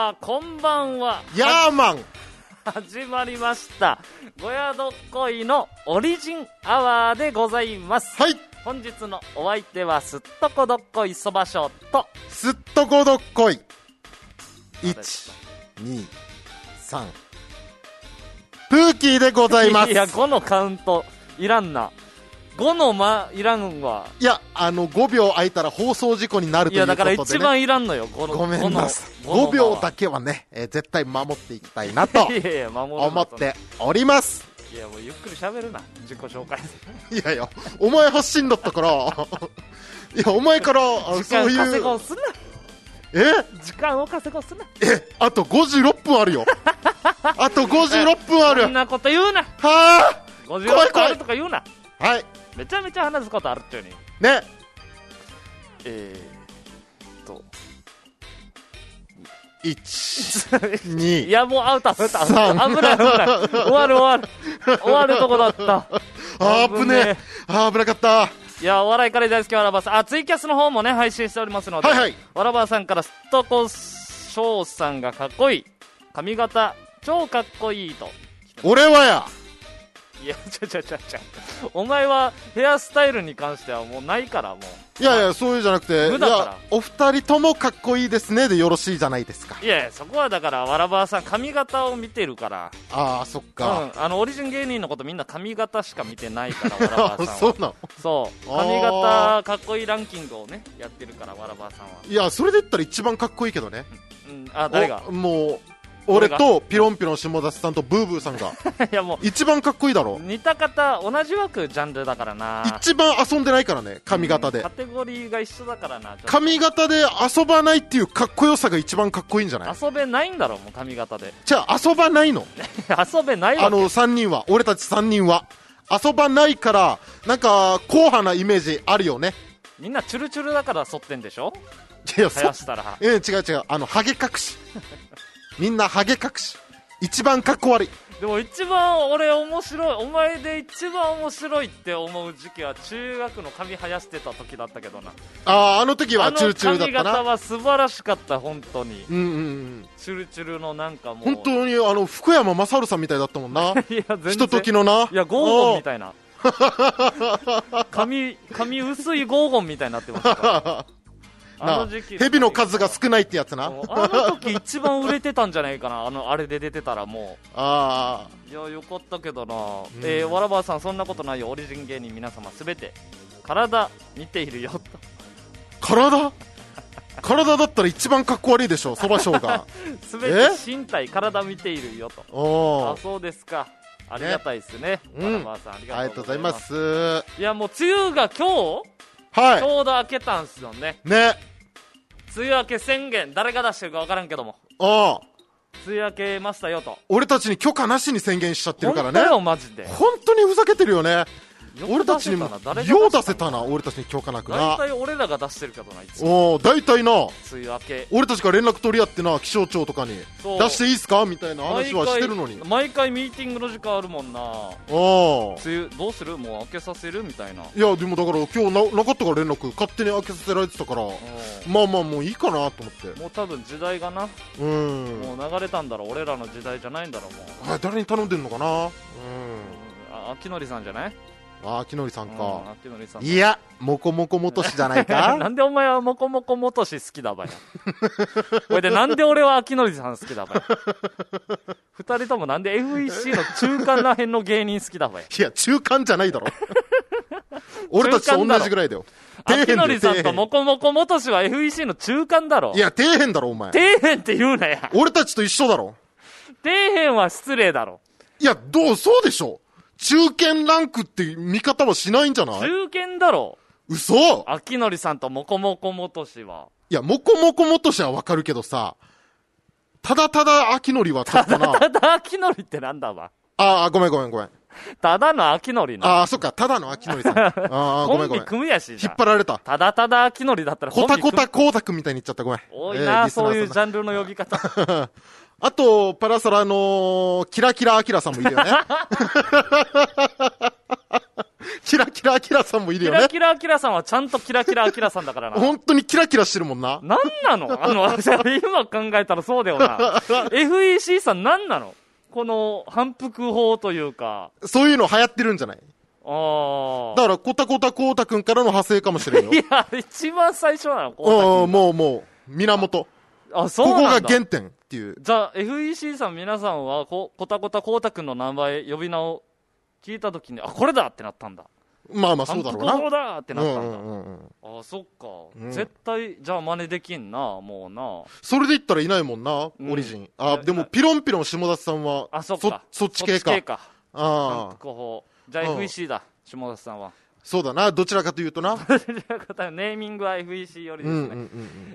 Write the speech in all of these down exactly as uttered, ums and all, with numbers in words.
はこんばんは。 ヤーマン始まりましたごやどっこいのオリジンアワーでございます。 はい、 本日のお相手はすっとこどっこいそばしょとすっとこどっこいいち、に、さんプーキーでございます。 いやごのカウントいらんな。ごの間いらんわ。 いや、あのごびょう空いたら放送事故になるということで、ね、 いやだから一番いらんのよ。ごのごめんなさい。 ごごびょうだけはね、えー、絶対守っていきたいなといやいや守るな思っております。 いやもうゆっくり喋るな、自己紹介いやいや、お前発信だったからいや、お前から時間そういう稼ごうすんな。 え時間を稼ごうすんな。 えあとごじゅうろっぷんあるよあとごじゅうろっぷんある。 そんなこと言うな。 はごじゅうろっぷんあるとか言うな。 あ、はいめちゃめちゃ話すことあるっちゅうにね。 えーっといち、にいやもうアウトアウトアウト。 さん危ない危ない。終わる終わる終わるとこだった。 あー危ねえ、あー危なかった。 いやお笑いカレー大好きわらばさん、あツイキャスの方もね配信しておりますので、 はいはい、 わらばさんからすっとこしょうさんがかっこいい、髪型超かっこいいと。 俺はや、 いやちゃちゃちゃちゃお前はヘアスタイルに関してはもうないからもう。 いやいや、そういうじゃなくて、 無だからいや、お二人ともかっこいいですねでよろしいじゃないですか。 いやいやそこはだからわらばさん髪型を見てるから。 ああ、そっか、 うん、あのオリジン芸人のことみんな髪型しか見てないからわらばさんはそうなの。 そうあー髪型かっこいいランキングをねやってるからわらばさんは。 いや、それで言ったら一番かっこいいけどね。 うんあ誰がおもう俺とピロンピロン下田さんとブーブーさんがいやもう一番かっこいいだろ。 似た方同じ枠ジャンルだからな。 一番遊んでないからね、髪型で。 カテゴリーが一緒だからな。ちょっと髪型で遊ばないっていうかっこよさが一番かっこいいんじゃない。 遊べないんだろもう髪型でじゃあ遊ばないの遊べないわけ。 あのさんにんは、俺たちさんにんは遊ばないから、なんか硬派なイメージあるよね。 みんなチュルチュルだから剃ってんでしょ。 いや、 生そやしたらえ違う違う、あのハゲ隠しみんなハゲ隠し一番かっこ悪い。 でも一番俺面白い、お前で一番面白いって思う時期は中学の髪生やしてた時だったけどな。 ああ、あの時はチュルチュルだったな。 あの髪型は素晴らしかった本当に。 うんうんうん、 チュルチュルのなんかもう本当にあの福山雅治さんみたいだったもんないや全然ひとときのな。 いやゴーゴンみたいな髪髪薄いゴーゴンみたいになってましたからあの時期蛇の数が少ないってやつな。 あの時一番売れてたんじゃないかな、あのあれで出てたらもう。 あいやよかったけどな、 うん、 えー、わらばさんそんなことないよ。オリジン芸人皆様すべて体見ているよと。 体体だったら一番かっこ悪いでしょ、そばしょうがすべて身体体見ているよと。 おあそうですか、ありがたいですね、 ね、 わらばさんありありがとうございまがとうございます。 す。 いやもう梅雨が今日はいちょうど明けたんすよね。 ね、 梅雨明け宣言誰が出してるか分からんけどもああ、 梅雨明けましたよと。 俺たちに許可なしに宣言しちゃってるからね。 本当よマジで。 本当にふざけてるよね。 よ俺たちにも誰がよう出せたな、俺たちに許可なくな。 大体俺らが出してるけどな、いつもおー、大体な、 梅雨明け俺たちが連絡取り合ってな、気象庁とかにそう出していいっすかみたいな話はしてるのに。 毎回毎回ミーティングの時間あるもんな。 お梅雨どうする、もう開けさせるみたいな。 いやでもだから今日ななかったから連絡勝手に開けさせられてたから、まあまあもういいかなと思って。 もう多分時代がな、 うん、 もう流れたんだろう、俺らの時代じゃないんだろうもう。 あ、誰に頼んでんのかな。うん、 あ秋典さんじゃない。 あ、秋典さんか、 うん、秋典さん。 いや、もこもこもとしじゃないかなんでお前はもこもこもとし好きだばやこれでなんで俺は秋典さん好きだばや二人ともなんで エフイーシー の中間らへんの芸人好きだばや。 いや、中間じゃないだろ俺たちと同じぐらいだよ。 秋典さんと底辺もこもこもとしは エフイーシー の中間だろ。 いや、底辺だろお前。 底辺って言うなや。 俺たちと一緒だろ。 底辺は失礼だろ。 いや、どう、そうでしょ。中堅ランクって見方はしないんじゃない。 中堅だろ。 嘘。 秋典さんともこもこもとしは。 いや、もこもこもとしはわかるけどさ、ただただ秋典はちょっとな。 ただ秋典ってなんだわ。 ああ、ごめんごめんごめん。 ただの秋典な。 ああ、そっか、ただの秋典さん。ああ、ごめんごめん。 コンビ組むやし。 引っ張られた。 ただただ秋典だったらコタコタ光沢みたいに言っちゃった、ごめん。 多いな、そういうジャンルの呼び方。 あと、パラサラのキラキラアキラさんもいるよね。 キラキラアキラさんもいるよね。 キラキラアキラさんはちゃんとキラキラアキラさんだからな。 本当にキラキラしてるもんな。 なんなのあの、今考えたらそうだよな。エフイーシー さんなんなのこの反復法というか。 そういうの流行ってるんじゃない？ ああ。 だから、コタコタコータくんからの派生かもしれんよ。 いや、一番最初なのこうん、もうもう、源。 あ、そうここなんだ。 が原点っていう。 じゃあ、エフイーシー さん皆さんは、こ、コタコタコータくんの名前、呼び名を聞いたときに、あ、これだってなったんだ。 まあまあそうだろうな。 反復法だってなったんだ。 うんうんうんうん、 あ、そっか、 うん。 絶対、じゃあ真似できんな、もうな。 それで言ったらいないもんな、 うん、 オリジン。あ、でも、ピロンピロン下田さんは、 あ、そっか。 そ、そっち系か。 そっち系か。 あ反復法。じゃあ エフイーシー だ、下田さんは。 そうだな、どちらかというとな。 ネーミングは エフイーシー よりですね。 うんうんうんうん、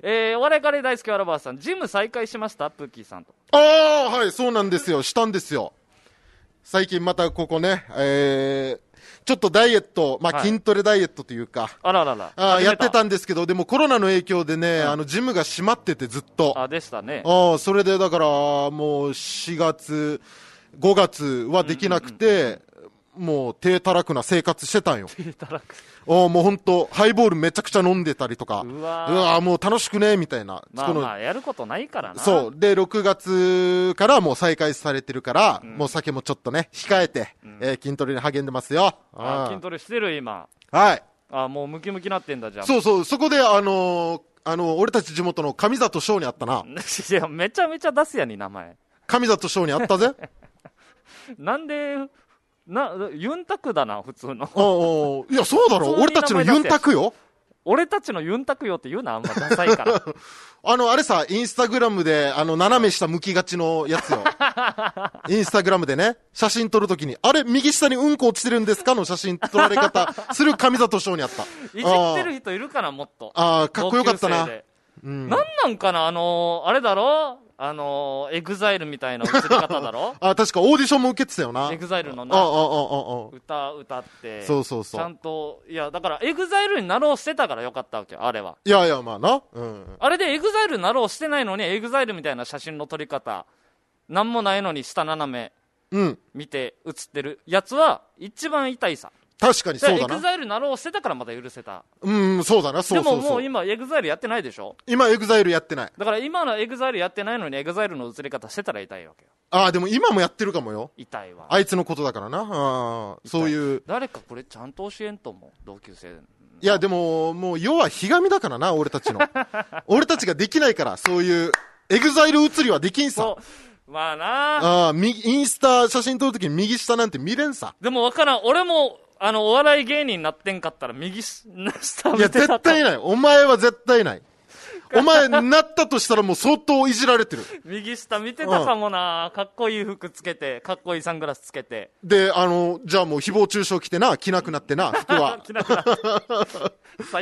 えー、お笑いカレー大好きワラバーさん、ジム再開しましたプッキーさんと。 ああ、はい、そうなんですよ。したんですよ。最近またここね、えー、ちょっとダイエット、まあ、筋トレダイエットというか、はい、 あららら。 あやってたんですけど、でもコロナの影響でね、うん、あの、ジムが閉まっててずっと。 あ、でしたね。 あそれでだから、もうしがつ、ごがつはできなくて、うんうんうんうん、もう低たらくな生活してたんよ。 低たらく。 おもう本当ハイボールめちゃくちゃ飲んでたりとか、 うわうわもう楽しくねみたいな。 まあまあやることないからな。 そうでろくがつからもう再開されてるから、うん、もう酒もちょっとね控えて、うん、えー、筋トレに励んでますよ。 あ筋トレしてる今。 はい。 あもうムキムキなってんだじゃん。 そうそうそこであのー、あのー、俺たち地元の上里翔にあったな。 いやめちゃめちゃ出すやに名前。 上里翔にあったぜ。 なんでな、ユンタクだな、普通の。 おいや、そうだろ、俺たちのユンタクよ。 俺たちのユンタクよって言うな、あんまダサいから。 あの、あれさ、インスタグラムで、あの、斜め下向きがちのやつよ。インスタグラムでね、写真撮るときに、あれ、右下にうんこ落ちてるんですかの写真撮られ方、する上里翔にあった。 いじってる人いるかな、もっと。 ああ、かっこよかったな。 うん、なんなんかな、あのー、あれだろあのー、エグザイルみたいな映り方だろあ、確かオーディションも受けてたよな。 エグザイルのな。 ああ、ああ、ああ。 歌、歌って。 そうそうそう。 ちゃんと、いや、だからエグザイルになろうしてたからよかったわけよ、あれは。 いやいや、まあな。うん。 あれでエグザイルになろうしてないのに、エグザイルみたいな写真の撮り方、なんもないのに下斜め、うん。見て写ってるやつは、一番痛いさ。 確かにそうだな。 エグザイルなろうしてたからまた許せた。 うん、そうだな、そうそうそう。 でももう今エグザイルやってないでしょ。 今エグザイルやってない。 だから今のエグザイルやってないのにエグザイルの映り方してたら痛いわけよ。 ああ、でも今もやってるかもよ。 痛いわ。 あいつのことだからな。ああ、そういう。 誰かこれちゃんと教えんと思う、同級生。 いや、でも、もう、要はひがみだからな、俺たちの。俺たちができないから、そういう、エグザイル映りはできんさ。 まあなああ、インスタ写真撮るときに右下なんて見れんさ。 でもわからん、俺も、あの、お笑い芸人になってんかったら右下見てたと。 いや、絶対ない。お前は絶対ない。お前なったとしたらもう相当いじられてる。 右下見てたかもな、うん、かっこいい服つけて、かっこいいサングラスつけて。 で、あの、じゃあもう誹謗中傷着てな、着なくなってな、服は。着なくなって。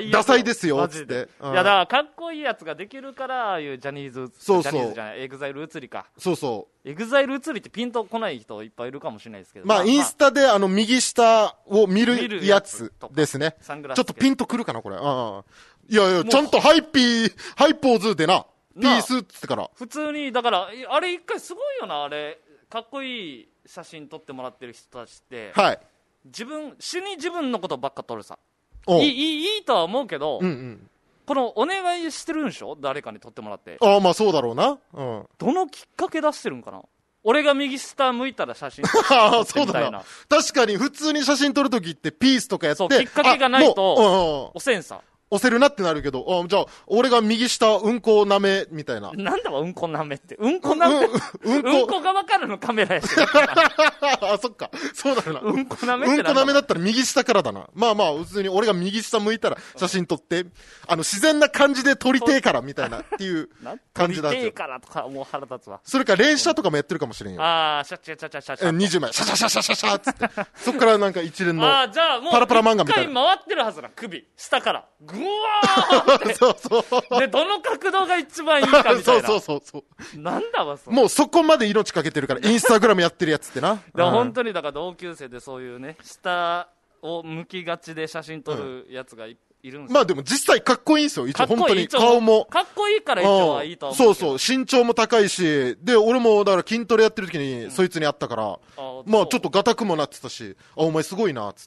ダサいですよ、つって。 いや、だからかっこいいやつができるから、ああいうジャニーズ、 そうそう。 ジャニーズじゃない、エグザイル映りか。 そうそう。 エグザイル映りってピンとこない人いっぱいいるかもしれないですけど。 まあ、まあ、インスタであの、右下を見るやつですね。ちょっとピンとくるかな、これ。ああ。いやいや、ちゃんとハイピー、ハイポーズでな、ピースっつってから。 普通に、だから、あれ一回すごいよな、あれ。かっこいい写真撮ってもらってる人たちって。 はい。 自分、主に自分のことばっか撮るさ。いい、いい、いいとは思うけど、うんうん、この、お願いしてるんでしょ誰かに撮ってもらって。 ああ、まあそうだろうな。うん。 どのきっかけ出してるんかな俺が右下向いたら写真撮ってみたいな。ああ、そうだな。 確かに、普通に写真撮るときってピースとかやって。そう、 きっかけがないと、押せんさ。 押せるなってなるけど、あじゃあ、俺が右下、うんこなめ、みたいな。 なんだわ、うんこなめって。うんこなめ、うん、うんこ、うんこがわかるのカメラやし。 あ、そっか。そうだよな。 うんこなめってうんこなめだったら右下からだな。まあまあ、普通に俺が右下向いたら写真撮って、あの、自然な感じで撮りてえから、みたいなっていう感じだ。 撮りてえからとか、もう腹立つわ。 それか、連写とかもやってるかもしれんよ。 ああ、シャッシャッシャッシャッシャッシャッ。 にじゅうまい、シャシャシャシャシャシャつって。そっからなんか一連の、 ああ、じゃあもう、 パラパラ漫画みたいな。一回回ってるはずだ、首。下から。ぐわーそうそうで、どの角度が一番いいかみたいな。 そうそうそうそう。 なんだわ、それ。もうそこまで命かけてるから、インスタグラムやってるやつってな。 で、本当に、だから同級生でそういうね、下を向きがちで写真撮るやつが い,、うん、いるんですよ。 まあでも実際かっこいいんですよ。一応本当に顔も。 かっこいいから一応はいいと思う。 そうそう。身長も高いし、で、俺もだから筋トレやってる時にそいつに会ったから、うん、まあちょっとガタくもなってたし、あ、お前すごいな、つって。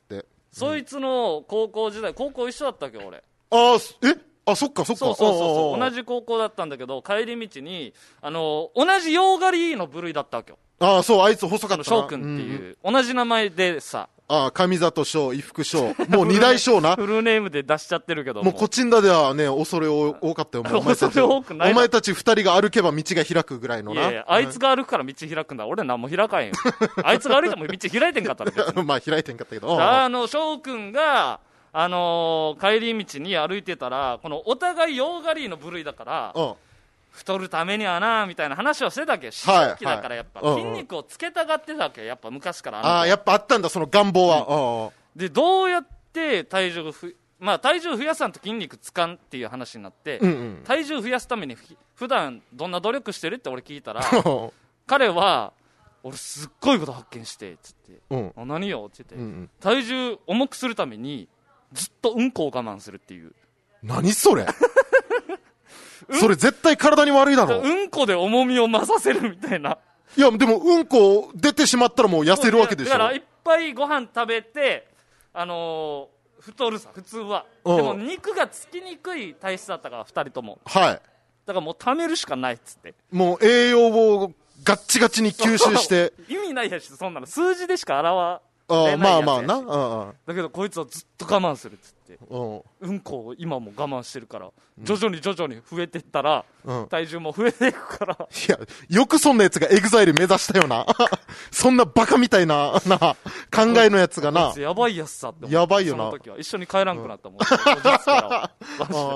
そいつの高校時代、高校一緒だったっけ俺。 ああ、えあ、そっかそっか。 そうそうそうそう、同じ高校だったんだけど、帰り道にあの同じヨーガリーの部類だったわけよ。 ああ、そう、あいつ細かったな。 翔くんっていう、うん、同じ名前でさ。 ああ、上里翔、伊福翔。もう二大翔な。 フルネームで出しちゃってるけども。 もうこっちんだではね、恐れ多かったよ。もうお前たち、 恐れ多くない。 お前たち二人が歩けば道が開くぐらいのな。 いやいや、あいつが歩くから道開くんだ。俺何も開かんよ。あいつが歩いても道開いてんかったら。 まあ開いてんかったけど。 あの、翔くんが、あのー、帰り道に歩いてたら、このお互いヨーガリーの部類だから、うん、太るためにはなみたいな話をしてたわけよ。思春期だからやっぱ、はいはい、筋肉をつけたがってたわけよ。やっぱ昔から。 ああ、やっぱあったんだ、その願望は。 うん、で、どうやって体重をふ、まあ体重増やさんと筋肉つかんっていう話になって、うんうん、体重増やすために普段どんな努力してるって俺聞いたら、彼は、俺すっごいこと発見してつって、うん、あ何よって言って、うんうん、体重重くするためにずっとうんこを我慢するっていう。 何それそれ絶対体に悪いだろ。 うんこで重みを増させるみたいな。 いやでもうんこ出てしまったらもう痩せるわけでしょ。 だからいっぱいご飯食べて、あのー、太るさ普通は。でも肉がつきにくい体質だったからふたりとも。はい。だからもう貯めるしかないっつって。 もう栄養をガッチガチに吸収して。 意味ないやし、そんなの数字でしか表あまあまあな、うんうん、 だけどこいつはずっと我慢するっつって、うん、うんこを今も我慢してるから、うん、徐々に徐々に増えてったら、うん、体重も増えていくから。 いやよくそんなやつがエグザイル目指したよなそんなバカみたいなな考えのやつがな、 やばいやつさって思って。 やばいよな。 その時は一緒に帰らんくなったもん、うん、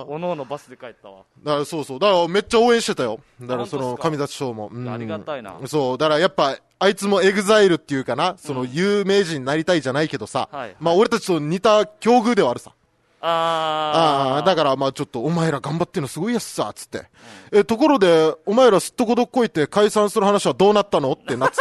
おのおのバスで帰ったわ。 だからそうそう、だからめっちゃ応援してたよ。だからその上里翔も、 うん、ありがたいな。 そうだからやっぱあいつもエグザイルっていうかな、その有名人になりたいじゃないけどさ、うん、まあ俺たちと似た境遇ではあるさ。ああだからまあちょっとお前ら頑張ってんのすごいやつさつって、うん、えところでお前らすっとこどっこいて解散する話はどうなったのってなって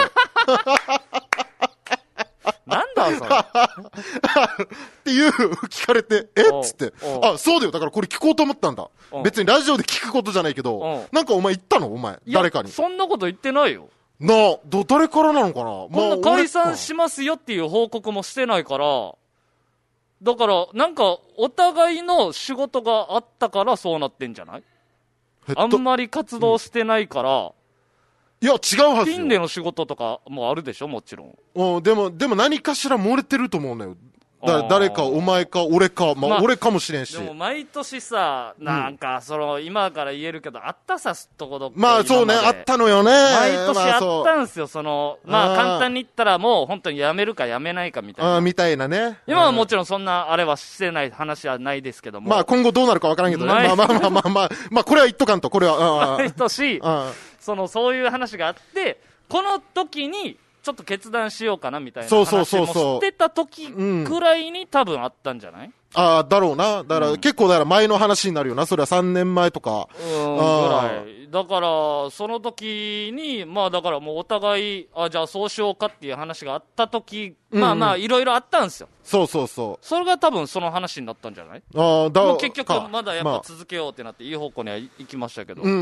なんだそれっていう聞かれてえっつって、あそうだよ、だからこれ聞こうと思ったんだ。別にラジオで聞くことじゃないけど、なんかお前言ったのお前誰かに。 そんなこと言ってないよなあ、ど誰からなのかな。こんな解散しますよっていう報告もしてないから、だからなんかお互いの仕事があったからそうなってんじゃない。あんまり活動してないから、うん、 いや違うはずよ。 ピンでの仕事とかもあるでしょもちろん。 おでもでも何かしら漏れてると思うのよ。だ誰かお前か俺か、まあ、俺かもしれんし。 でも毎年さなんかその、うん、今から言えるけどあったさすっとこどっこ。 まあそうねあったのよね。 毎年あったんすよ。そのまあ簡単に言ったらもう本当にやめるかやめないかみたいな。 あみたいなね。 今はもちろんそんなあれはしてない話はないですけども。 まあ今後どうなるかわからんけどね。まあまあまあまあまあまあこれは言っとかんとこれは。 毎年そのそういう話があってこの時に。ちょっと決断しようかなみたいな話もしてた時くらいに多分あったんじゃない？ ああだろうな。だから、うん、結構だから前の話になるよな。それはさんねんまえとかうんぐらいだからその時にまあだからもうお互いあじゃあそうしようかっていう話があった時、うんうん、まあまあいろいろあったんですよ。 そうそうそうそれが多分その話になったんじゃない？ あだもう結局まだやっぱ続けようってなっていい方向には行きましたけど、うんうん、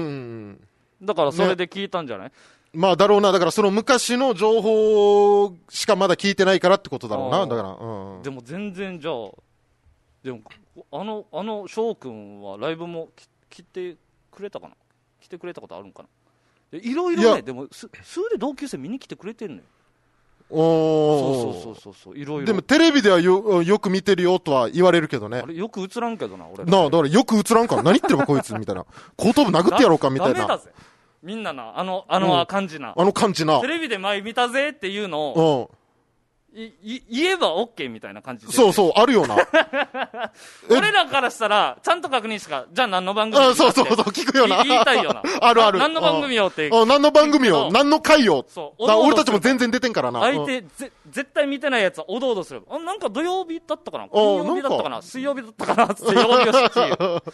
だからそれで聞いたんじゃない？ねまあだろうな。だからその昔の情報しかまだ聞いてないからってことだろうな。だから、うん、 でも全然じゃあでもあのあの翔くんはライブも来てくれたかな。来てくれたことあるんかな。いろいろねでも数で同級生見に来てくれてんのよ。おそうそうそうそういろいろ。 でもテレビでは よ, よく見てるよとは言われるけどね。 あれよく映らんけどな俺なあ。だからよく映らんから何言ってればこいつみたいな後頭部殴ってやろうかみたいな。 ダメだぜみんなな、あの、あの感じな。 あの感じな。 テレビで前見たぜっていうのを、い、い、言えば OK みたいな感じで。 そうそう、あるよな。 俺らからしたら、ちゃんと確認しか、じゃあ何の番組あそうそうそう、聞くよな。 言いたいよな。 あるある。 何の番組よって。 あ何の番組よ。何の回よ。そう。俺たちも全然出てんからな。 相手、ぜ、絶対見てないやつはおどおどする。あ、なんか土曜日だったかな金曜日だったかな水曜日だったかなつって曜日を知って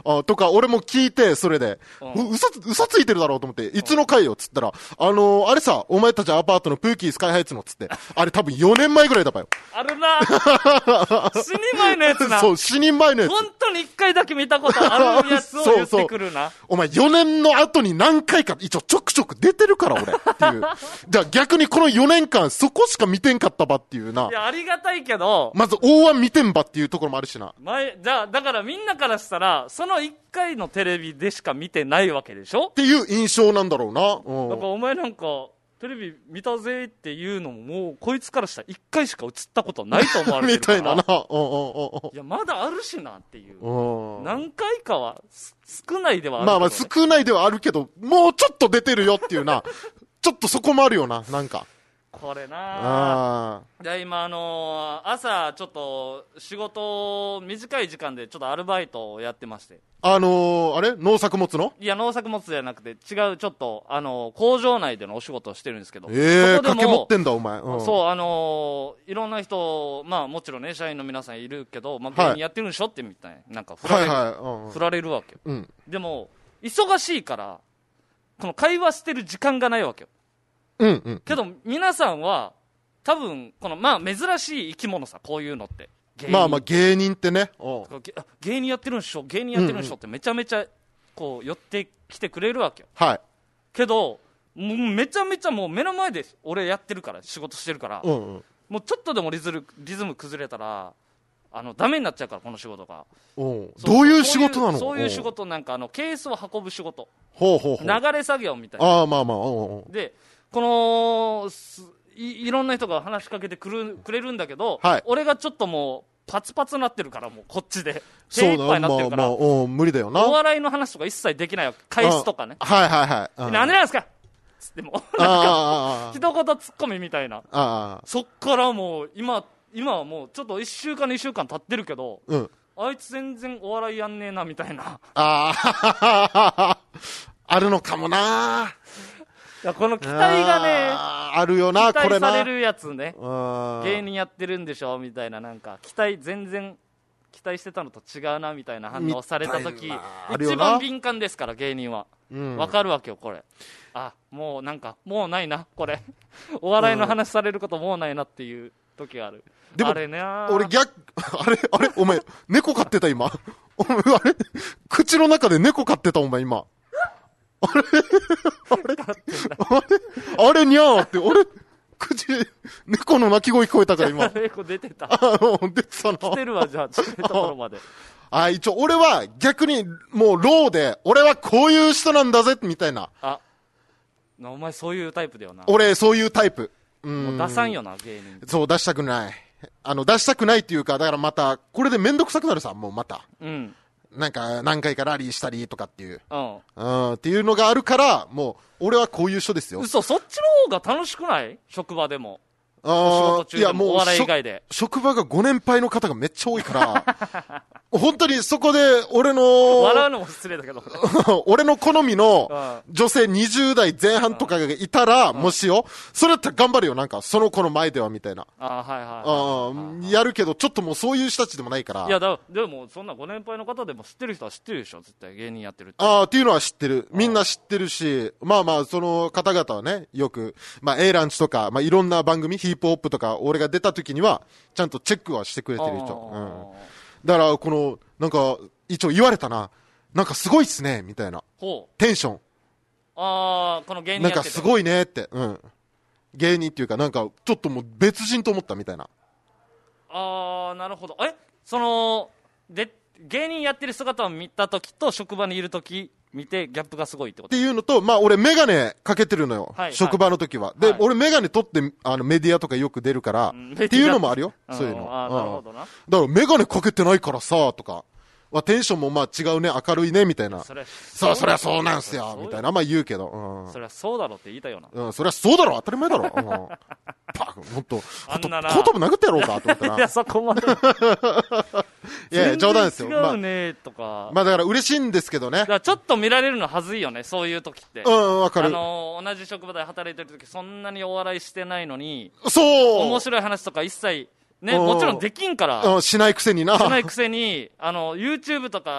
あとか、俺も聞いて、それで、う嘘、嘘ついてるだろうと思って、いつの回よっつったら、あのー、あれさ、お前たちアパートのプーキースカイハイツのっつって、あれ多分よねんまえぐらいだばよ。 あるな死に前のやつな。 そう、死に前のやつ。 本当に一回だけ見たことあるやつを言ってくるな。 そうそうお前よねんの後に何回か、一応ちょくちょく出てるから俺、っていう。じゃあ逆にこのよねんかん、そこしか見てんかったばっていうな。 いや、ありがたいけど、 まず大腕見てんばっていうところもあるしな。 前、じゃあ、だからみんなからしたら、そのいっかいのテレビでしか見てないわけでしょっていう印象なんだろうな。うん。 だからお前なんか、テレビ見たぜっていうのも、もう、こいつからしたらいっかいしか映ったことないと思われてるから。 みたいなな。うんうんうん。 いや、まだあるしなっていう。 うん。 何回かは、少ないではあるけど、ね。 まあまあ、少ないではあるけど、もうちょっと出てるよっていうな。ちょっとそこもあるよな、なんか。 これなあじゃあ今あのー、朝ちょっと仕事短い時間でちょっとアルバイトをやってまして、 あのー、あれ農作物のいや農作物じゃなくて違うちょっとあのー、工場内でのお仕事をしてるんですけど、 ええー、 そこでも掛け持ってんだお前、うん、 そうあのー、いろんな人まあもちろんね社員の皆さんいるけど、まあ、芸人やってるんでしょってみたいななんか振られる、 はいはいうんうん、 振られるわけよ、 うん、 でも忙しいからこの会話してる時間がないわけよ、 うんうん、 けど皆さんは多分このまあ珍しい生き物さこういうのってまあまあ芸人ってね芸人やってるんでしょ芸人やってるんでしょってめちゃめちゃこう寄ってきてくれるわけよ、 はい、 けどもうめちゃめちゃもう目の前で俺やってるから仕事してるから、 うんうん、 もうちょっとでもリズルリズム崩れたらあのダメになっちゃうからこの仕事がおうどういう仕事なのそういう仕事なんかあのケースを運ぶ仕事ほうほうほう流れ作業みたいなああまあまあおうでこのい, いろんな人が話しかけてくるくれるんだけど、はい、俺がちょっともうパツパツなってるからもうこっちで手一杯になってるから、 まあまあ、お無理だよなお笑いの話とか一切できないわけ返すとかねはいはいはいなんでなんですかつってもなんか一言ツッコミみたいなあそっからもう今今はもうちょっといっしゅうかんにしゅうかん経ってるけど、うん、あいつ全然お笑いやんねえなみたいなあああるのかもないやこの期待がねあ, あるよな期待これなされるやつね芸人やってるんでしょみたいななんか期待全然期待してたのと違うなみたいな反応された時一番敏感ですから芸人は、うん、分かるわけよこれあもうなんかもうないなこれお笑いの話されることもうないなっていう時があるでもあれね俺逆あれあれお前猫飼ってた今お前あれ口の中で猫飼ってたお前今あれあれあれあれにゃーって、俺、口で、猫の鳴き声聞こえたから今。 猫出てた。 あの、出てたな。 来てるわ、じゃあ、近いところまで。 あ、一応俺は逆に、もうローで、俺はこういう人なんだぜ、みたいな。 あ、お前そういうタイプだよな。 俺、そういうタイプ。 うん。もう出さんよな、芸人。 そう、出したくない。あの、出したくないっていうか、だからまた、これでめんどくさくなるさ、もうまた。うん。なんか何回かラリーしたりとかっていう、うん、うん、っていうのがあるからもう俺はこういう人ですよ。 嘘そっちの方が楽しくない職場でもあ仕事中でもお笑い以外で職場がご年配の方がめっちゃ多いから本当にそこで俺の笑うのも失礼だけど俺の好みの女性にじゅう代前半とかがいたら、うん、もしよそれだったら頑張るよなんかその子の前ではみたいなあ、はいはいはい、 あやるけどちょっともうそういう人たちでもないからいやだでもそんなご年配の方でも知ってる人は知ってるでしょ絶対芸人やってるってああっていうのは知ってるみんな知ってるしまあまあその方々はねよくまあ A ランチとかまあいろんな番組ヒップホップとか俺が出た時にはちゃんとチェックはしてくれてる人、うん、だからこのなんか一応言われたななんかすごいっすねみたいなほうテンションああこの芸人やっててなんかすごいねってうん芸人っていうかなんかちょっともう別人と思ったみたいなああなるほどえそので芸人やってる姿を見た時と職場にいる時見てギャップがすごいってことっていうのと、まあ俺メガネかけてるのよ。はい、職場の時は。で、はい、俺メガネ取って、あのメディアとかよく出るから、うん、っていうのもあるよ。そういうの。 ああ、なるほどな。だからメガネかけてないからさ、とか。はテンションもまあ違うね、明るいね、みたいな。それ、そう、そりゃそうなんすよ、みたいな。まあ言うけど。 うん。そりゃそうだろって言いたよな。 うん、そりゃそうだろ、当たり前だろ。うん。パン、ほんと、 あんなな。 コトブ殴ってやろうか、と思ったら。 いや、そこまで。 いやいや、冗談ですよ。 違うね、とか。 まあだから嬉しいんですけどね。だからちょっと見られるのはずいよね、そういう時って。 うん、わかる。 あのー、同じ職場で働いてる時、そんなにお笑いしてないのに。 そう面白い話とか一切、ね、もちろんできんから。 しないくせにな。 しないくせに、あの、YouTube とか、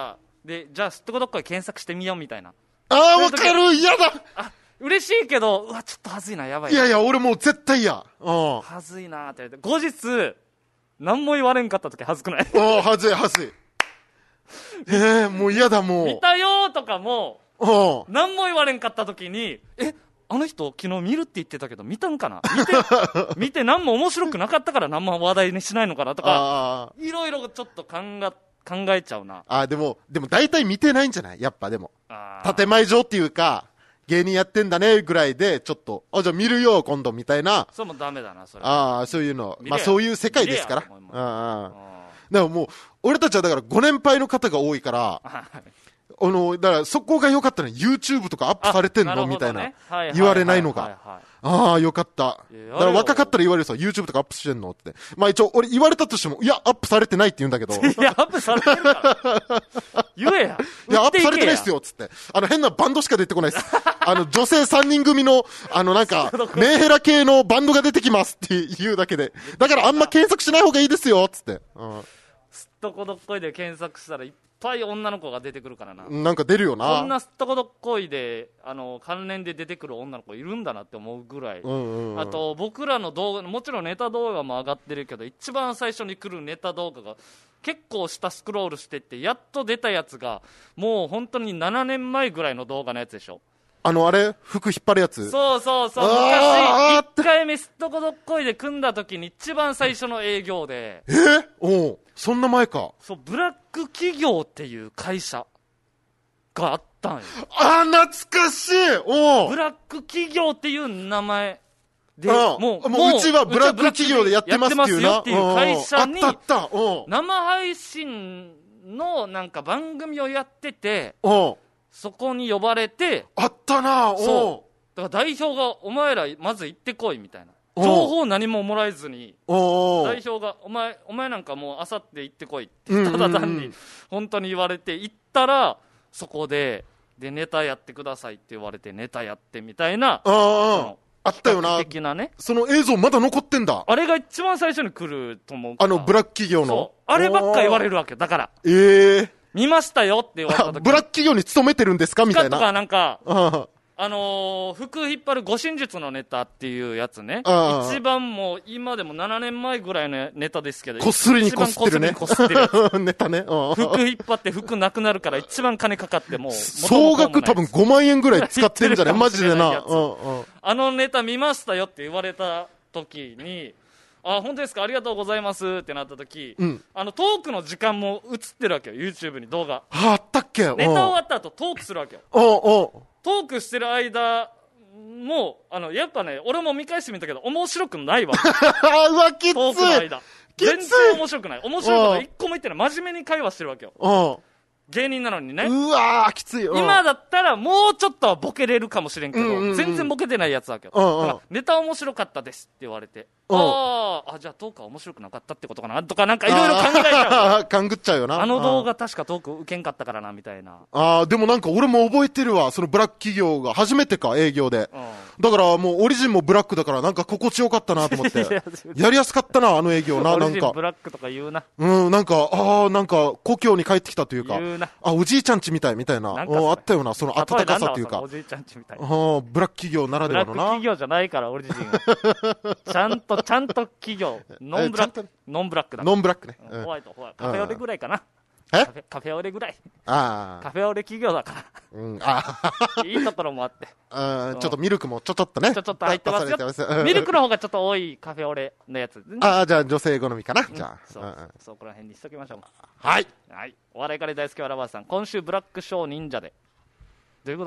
でじゃあすっとこどっこい検索してみようみたいな。 ああわかる、嫌だ。 あ嬉しいけどうわちょっとはずいな、やばいな。 いやいや俺もう絶対嫌。うんはずいなって言って後日何も言われんかった時はずくない？ ああはずいはずい。えー、もう嫌だもう。 見たよーとかもうん何も言われんかった時にえあの人昨日見るって言ってたけど見たんかな、見て見て何も面白くなかったから何も話題にしないのかなとかいろいろちょっと考え考えちゃうな。 あでもでも大体見てないんじゃないやっぱ。でもあ建前上っていうか芸人やってんだねぐらいでちょっとあじゃあ見るよ今度みたいな。 そうもダメだなそれ。 ああそういうの見れやまあそういう世界ですから。 見れやうんうんあでももう俺たちはだからご年配の方が多いからーあのだからそこが良かったの YouTube とかアップされてんのみたいな言われないのがああよかった。だから若かったら言われるさ YouTube とかアップしてんのってまあ一応俺言われたとしてもいやアップされてないって言うんだけどいやアップされてるから言えや。 いやアップされてないっすよっつってあの変なバンドしか出てこないっすあの女性さんにん組のあのなんかメンヘラ系のバンドが出てきますって言うだけでだからあんま検索しない方がいいですよっつって、うん、 すっとこどっこいで検索したらいっぱい女の子が出てくるからな。 なんか出るよな。 こんなすっとこどっこいであの関連で出てくる女の子いるんだなって思うぐらい、 うんうんうん、 あと僕らの動画もちろんネタ動画も上がってるけど一番最初に来るネタ動画が結構下スクロールしてってやっと出たやつがもう本当にななねんまえぐらいの動画のやつでしょ。 あのあれ服引っ張るやつ。 そうそうそう昔いっかいめすっとこどっこいで組んだ時に一番最初の営業でえー、おうそんな前か。 そうブラック企業っていう会社があったんよ。 あー懐かしい。おうブラック企業っていう名前でもうもうもううちはブラック企業でやってますっていうなよっていう会社にあったあった生配信のなんか番組をやってておうそこに呼ばれてあったな。おうそうだから代表がお前らまず行ってこいみたいな情報何ももらえずに代表がお前お前なんかもうあさって行ってこいってただ単に本当に言われて行ったらそこででネタやってくださいって言われてネタやってみたいなああったよな。 的なね。 その映像まだ残ってんだ。 あれが一番最初に来ると思う。 あのブラック企業のそうあればっか言われるわけだから。 ええー、 見ましたよって言われた時ブラック企業に勤めてるんですかみたいな。 とかなんかああのー、服引っ張る護身術のネタっていうやつね。 あ一番もう今でもななねんまえぐらいのネタですけどこっすりにこすってるね。 こすってるやつネタね。 服引っ張って服なくなるから一番金かかってもう総額多分ごまんえんぐらい使ってるんじゃないマジでな。 あのネタ見ましたよって言われた時にあ本当ですかありがとうございますってなった時、うん、あのトークの時間も映ってるわけよ YouTube に動画。 あったっけ。 ネタ終わった後トークするわけよ。 おおトークしてる間もうあのやっぱね俺も見返してみたけど面白くないわうわきついトークの間全然面白くない。面白いこと一個も言ってない。真面目に会話してるわけよ芸人なのにね。 うわーきつい。 今だったらもうちょっとはボケれるかもしれんけど、うんうんうん、全然ボケてないやつだけど、だからネタ面白かったですって言われてああじゃあトークは面白くなかったってことかなとかなんかいろいろ考えちゃう勘ぐっちゃうよな。 あの動画確かトーク受けんかったからなみたいな。 ああでもなんか俺も覚えてるわそのブラック企業が初めてか営業で、うん、だからもうオリジンもブラックだからなんか心地よかったなと思ってやりやすかったなあの営業な。なんかオリジンブラックとか言うな。 うんなんかああなんか故郷に帰ってきたというかあおじいちゃんちみたいみたいなあったよなその温かさっていうかおじいちゃんちみたいな。 ブラック企業ならではのな。 ブラック企業じゃないからオリジンはちゃんとちゃんと企業ノンブラックノンブラックだ。 ノンブラックね、 うん、ホワイトホワイトカフェオレぐらいかな。 えカフェカフェオレぐらい。 あカフェオレ企業だから、うん、あいいところもあってあちょっとミルクもちょちょっとねちょちょっと入ってますよ。ミルクの方がちょっと多いカフェオレのやつ、ね、 ああじゃあ女性好みかな、うん、じゃあそう、うん、そこら辺にしときましょう。 はい、 はい、お笑いカレー大好きわらばあさん今週ブラックショー忍者でどういう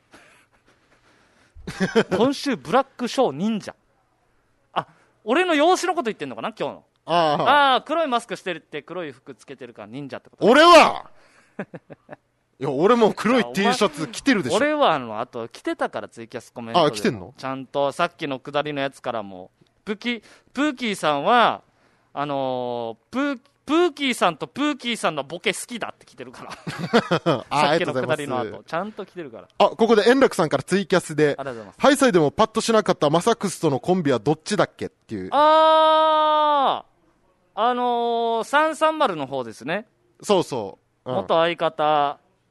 こと今週ブラックショー忍者あ俺の容姿のこと言ってんのかな今日の。ああ黒いマスクしてるって黒い服つけてるから忍者ってこと。 俺はいや俺も黒い T シャツ着てるでしょ。 俺はあのあと着てたからツイキャスコメントであ着てんの。 ちゃんとさっきの下りのやつからもプキプーキーさんはあのー、プープーキーさんとプーキーさんのボケ好きだって来てるからさっきの下りの後ちゃんと来てるから。 あここで円楽さんからツイキャスでハイサイでもパッとしなかったマサクスとのコンビはどっちだっけっていう。 あーあのー、さんさんまるの方ですね。 そうそう、 うん、元相方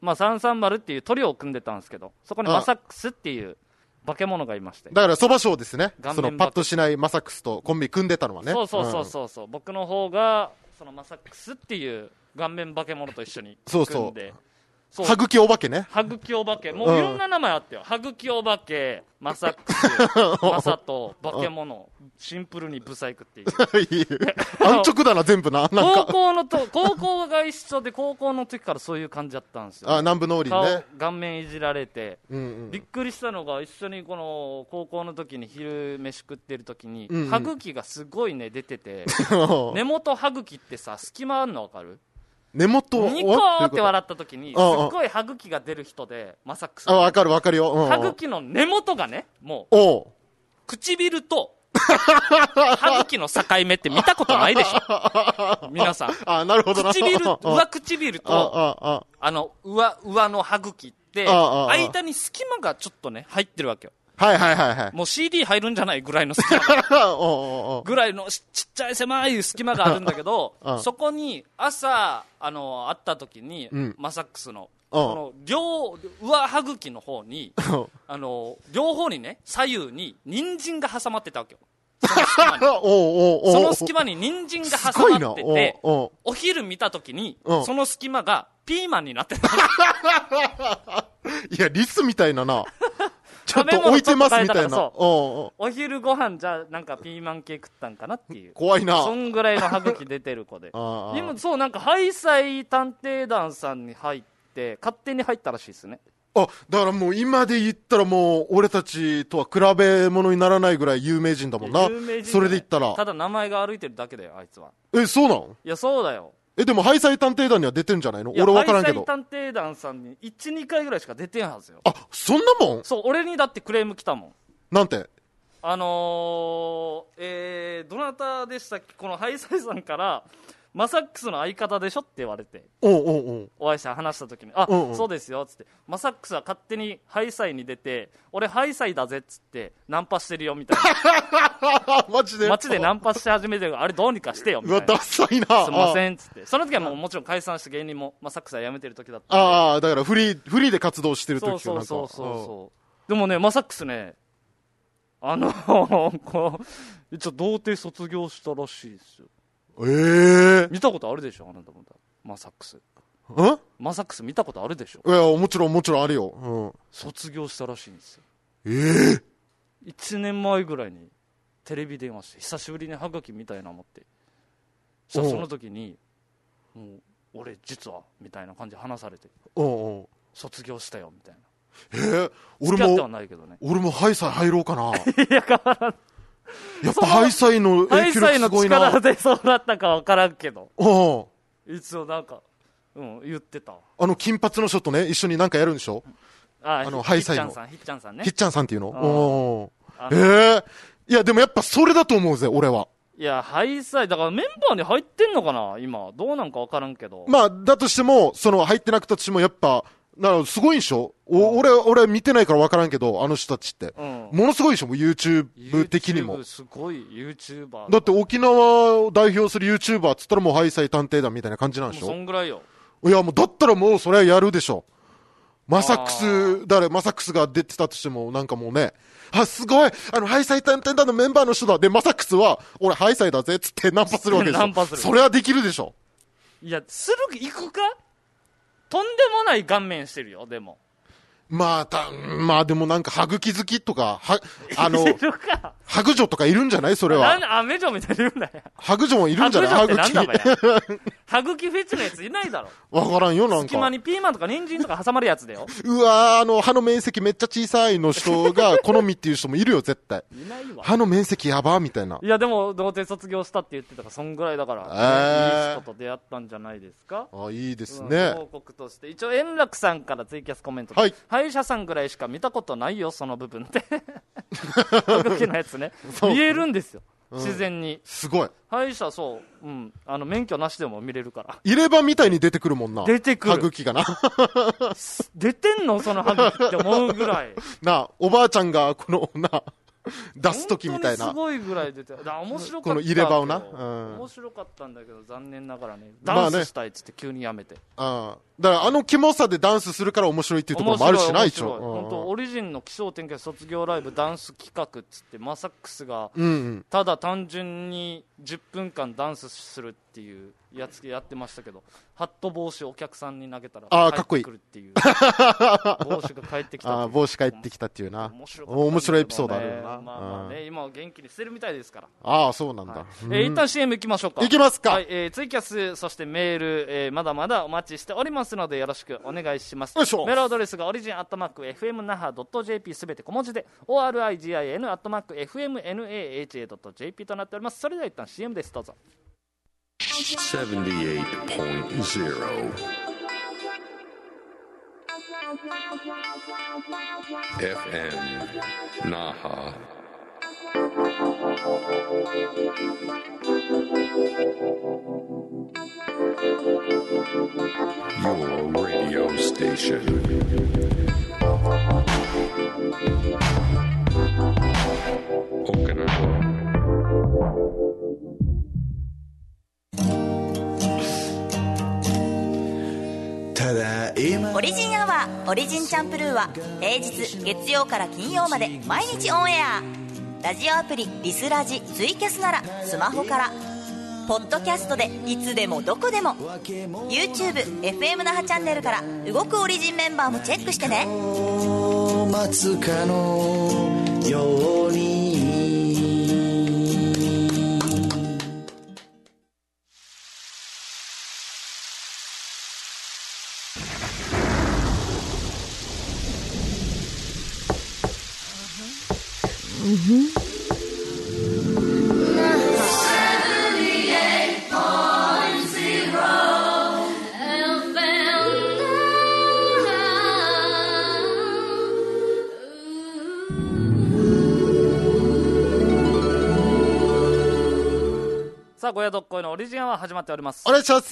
まあ、さんさんまるっていうトリオを組んでたんですけど、そこにマサックスっていう化け物がいまして。 だからそば賞ですね。そのパッとしないマサックスとコンビ組んでたのはね。 そうそうそうそうそう、うん、僕の方がそのマサックスっていう顔面化け物と一緒に組んで、そうそうそう歯茎お化けね。 歯茎お化け、もういろんな名前あったよ。歯茎お化け、マサックス、マサと化け物、シンプルにブサイクっていう。 安直だな全部な。なんか高校のと高校が一緒で高校の時からそういう感じだったんですよ、ね。 あ、南部農林ね。 顔面いじられて、 うんうん、 びっくりしたのが一緒にこの高校の時に昼飯食ってる時に、うんうん、歯茎がすごいね出てて、根元歯茎ってさ隙間あるの分かる？ 根元ニコーって笑った時にすっごい歯茎が出る人でマサックス。 あ、分かる分かるよ。 歯茎の根元がね、もう唇と歯茎の境目って見たことないでしょ皆さん。 あ、なるほどな。 唇、上唇とああの上上の歯茎って間に隙間がちょっとね入ってるわけよ。 はいはいはいはい。 もう シーディー 入るんじゃないぐらいの隙間がおうおうぐらいのちっちゃい狭い隙間があるんだけどそこに朝あの会った時に、うん、マサックスのこの両上歯茎の方にあの両方にね左右に人参が挟まってたわけよ。その隙間にその隙間に人参が挟まっててお昼見た時にその隙間がピーマンになってた。 いやリスみたいなな。ちょっと置いてますみたいな。おうおうお昼ご飯じゃなんかピーマン系食ったんかなっていう。 怖いな。 そんぐらいの歯茎出てる子で。今そうなんかハイサイ探偵団さんに入って勝手に入ったらしいですね。 あ、だからもう今で言ったらもう俺たちとは比べ物にならないぐらい有名人だもんな。有名人それで言ったら。 ただ名前が歩いてるだけだよあいつは。 え、そうなの？ いやそうだよ。 え、でもハイサイ探偵団には出てんじゃないの？俺分からんけど。 ハイサイ探偵団さんにいち、にかいぐらいしか出てんはずよ。 あ、そんなもん？ そう、俺にだってクレーム来たもん。 なんて？ あのー、えー、どなたでしたっけ？このハイサイさんからマサックスの相方でしょって言われて、 おうおうおうお会いして話した時に、あ、おうおうそうですよっつって、マサックスは勝手にハイサイに出て、俺ハイサイだぜっつってナンパしてるよみたいな。 マジで街でナンパし始めてるから、あれどうにかしてよみたいな。 うわダサいな。 すいませんっつって、その時はもうもちろん解散して芸人もマサックスは辞めてる時だったんで。 ああ、だからフリーフリーで活動してる時か。 そうそうそうそうそう。でもねマサックスね、あのこう一応童貞卒業したらしいですよ。 えー、 見たことあるでしょあなたも。マサックス。 んマサックス見たことあるでしょ。 いやもちろんもちろんあるよ、うん、 卒業したらしいんですよ。 ええー、 いちねんまえぐらいにテレビ電話して久しぶりに歯茎みたいな思って、その時にもう俺実はみたいな感じで話されて、 おうおう卒業したよみたいな。 えー、 俺も付き合ってはないけどね。 俺もハイサイ入ろうかな。 いや変わらん。 やっぱハイサイの影響力すごいな。 ハイサイの力でそうなったか分からんけど、 おう一応なんか、うん、言ってた。 あの金髪の人とね一緒になんかやるんでしょ。 ああのハイサイのひっちゃんさんひっちゃんさんね。 ひっちゃんさんっていうの。おえー、いやでもやっぱそれだと思うぜ俺は。 いやハイサイだからメンバーに入ってんのかな今。どうなんか分からんけど、 まあだとしてもその入ってなくたとしてもやっぱなすごいんでしょ、うん、俺俺見てないから分からんけどあの人たちって、うん、ものすごいでしょ YouTube 的にも。 YouTube すごい YouTuber だって沖縄を代表する YouTuber っつったらもうハイサイ探偵団みたいな感じなんでしょ。 もうそんぐらいよ。 いやもうだったらもうそれはやるでしょ。マサックス誰マサックスが出てたとしてもなんかもうね、あすごいあのハイサイ探偵団のメンバーの人だでマサックスは俺ハイサイだぜっつってナンパするわけでしょ。ナンパする。それはできるでしょ。 いやする行くか。とんでもない顔面してるよでも。 まあたまあでもなんか歯茎好きとかはあのハグジョとかいるんじゃないそれは。 なんアメジョみたいに言うんだよ。 ハグジョもいるんじゃない。 ハグジョってなんだ歯茎フェチのやついないだろ。 わからんよなんか。 隙間にピーマンとか人参とか挟まるやつだよ。 うわーあの歯の面積めっちゃ小さいの人が好みっていう人もいるよ絶対。 いないわ。 歯の面積やばみたいな。 いやでも童貞卒業したって言ってたからそんぐらいだから、えー、いい人と出会ったんじゃないですか。 あいいですね。 報告として一応円楽さんからツイキャスコメントで、はい、歯医者さんぐらいしか見たことないよその部分って歯茎のやつね見えるんですよ、うん、自然に。すごい。歯医者そう、うん、あの免許なしでも見れるから。 入れ歯みたいに出てくるもんな。 出てくる。 歯茎がな出てんのその歯茎って思うぐらいな。おばあちゃんがこのな出す時みたいな。 すごいぐらい出てだ面白かった。 この入れ歯をな、うん、面白かったんだけど残念ながらねダンスしたいっつって急にやめて、 まあね、 だからあのキモさでダンスするから面白いっていうところもあるしな、一応。 本当オリジンの奇想天外卒業ライブダンス企画っつってマサックスがうんうん、 ただ単純にじゅっぷんかんダンスするっていうやつやってましたけど、ハット帽子お客さんに投げたらあかっこいい帰ってくるっていう帽子が帰ってきたあ帽子帰ってきたっていうな面白,、 面白いエピソードあるよな。 まあまあね、今は元気にしてるみたいですから。 ああそうなんだ、はい、 えー、一旦 シーエム 行きましょうか。 行きますか、 はい、えー、ツイキャスそしてメール、えー、まだまだお待ちしておりますのでよろしくお願いします。 よいしょ。 メールアドレスがオリジンアットマーク エフエムナハドットジェーピー すべて小文字で オーアールアイジン アットマーク エフエムナハ ドットジェーピー となっております。それでは一旦 シーエム です。どうぞ。 セブンティエイトポイントゼロ エフエム Naha Your radio station Okinawa オリジンアワーオリジンチャンプルーは平日月曜から金曜まで毎日オンエア。ラジオアプリリスラジツイキャスならスマホから、ポッドキャストでいつでもどこでも YouTube エフエム 那覇チャンネルから動くオリジンメンバーもチェックしてね。 待つかのようにさあ、ごやどっこいのオリジンは始まっております。 お願いします。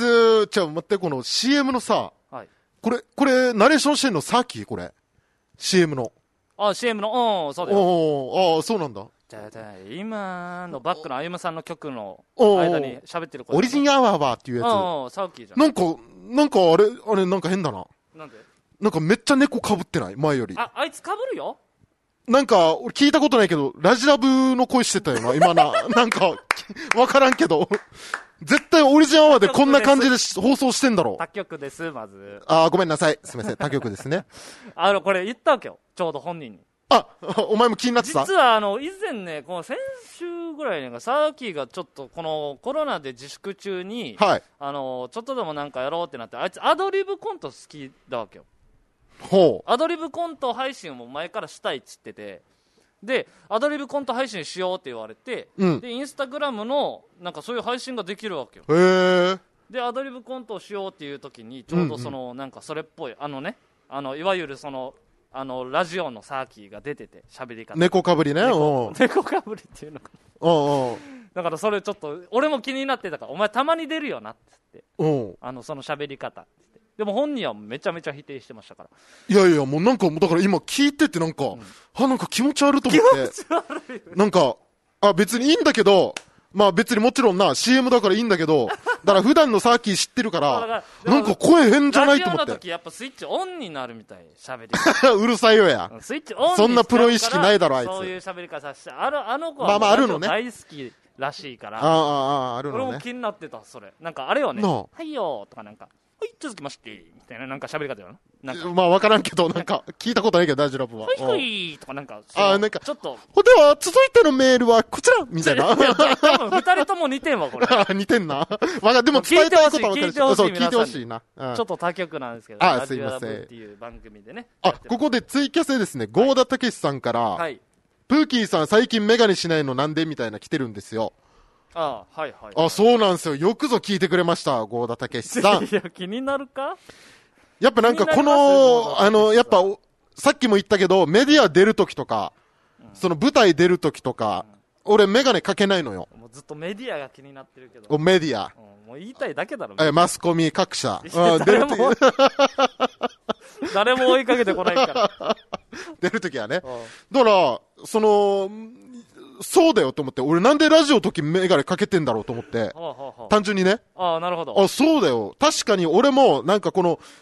ちょ、待って、この シーエム のさ、 はい、これ、これ、ナレーションしてんのさっきこれ。シーエム の。 あ、シーエム の、うん、そうだよ。 おあ、そうなんだ。 じゃあ、じゃあ、今のバックのあゆむさんの曲の間に喋ってる声、ね。 オリジンアワーバーっていうやつ。 うん、さっきじゃん。 なんか、なんかあれ、あれ、なんか変だな。 なんで？ なんかめっちゃ猫被ってない前より。 あ、あいつ被るよ。 なんか、俺聞いたことないけど、ラジラブの声してたよな、今な。なんか、わからんけど。絶対オリジンアワーでこんな感じで放送してんだろ。 他局です、まず。 あー、ごめんなさい。すみません。他局ですね。 あの、これ言ったわけよ。ちょうど本人に。 あ、お前も気になってた？ 実は、あの、以前ね、この先週ぐらいね、サーキーがちょっと、このコロナで自粛中に、 はい。 あの、ちょっとでもなんかやろうってなって、あいつアドリブコント好きだわけよ。 ほう。 アドリブコント配信を前からしたいっつってて、でアドリブコント配信しようって言われて、うん、でインスタグラムのなんかそういう配信ができるわけよ。 へえ。 でアドリブコントをしようっていう時にちょうどその、うんうん、なんかそれっぽいあのね、あのいわゆるそのあのラジオのサーキーが出てて喋り方猫かぶりね。 猫, 猫かぶりっていうのかおうおうだからそれちょっと俺も気になってたから、お前たまに出るよなって言って、 おうあのその喋り方って言って、でも本人はめちゃめちゃ否定してましたから。 いやいや、もうなんか、だから今聞いててなんか、うん、あ、なんか気持ち悪いと思って。 気持ち悪い。 なんか、あ、別にいいんだけど、まあ別にもちろんな、シーエム だからいいんだけど、だから普段のサーキー知ってるから、からなんか声変じゃないと思って。ラジオの時やっぱスイッチオンになるみたい、喋りうるさいよや。 スイッチオンにそんなプロ意識ないだろ、あいつ。 そういう喋り方して、あの、あの子は大好きらしいから。 ああ、ああ、あるのね。 俺も気になってた、それ。なんかあれよね、はいよーとかなんか、はい、続きまして、みたいな、なんか喋り方よな。なんかまあ分からんけど、なんか、聞いたことないけど、大丈夫は。 ほいほいとかなんか、 あ、なんか、 ちょっと。 では、続いてのメールはこちらみたいな。 多分二人とも似てんわ、これ。 似てんな。わかでも伝えたいことは分かるし。 そう、 聞いてほしいな。 ちょっと他局なんですけど、 あ、すいません。 っていう番組でね。 あ、ここでツイキャスでですね、郷田武さんから、はい。プーキーさん最近メガネしないのなんでみたいな来てるんですよ。 ああ、はいはい。 あ、そうなんですよ。よくぞ聞いてくれました、郷田武さん。 いや、気になるか？ やっぱなんかこの、あの、やっぱ、さっきも言ったけど、メディア出るときとか、うん、その舞台出るときとか、うん、俺メガネかけないのよ。 もうずっとメディアが気になってるけど。 メディア。 うん、もう言いたいだけだろ。 え、マスコミ各社。 出るとき。誰も追いかけてこないから。 出るときはね。だから、その、そうだよと思って、俺なんでラジオの時メガネかけてんだろうと思って、はあはあはあ、単純にね。 ああ、なるほど。 あ、そうだよ。確かに俺もなんかこの、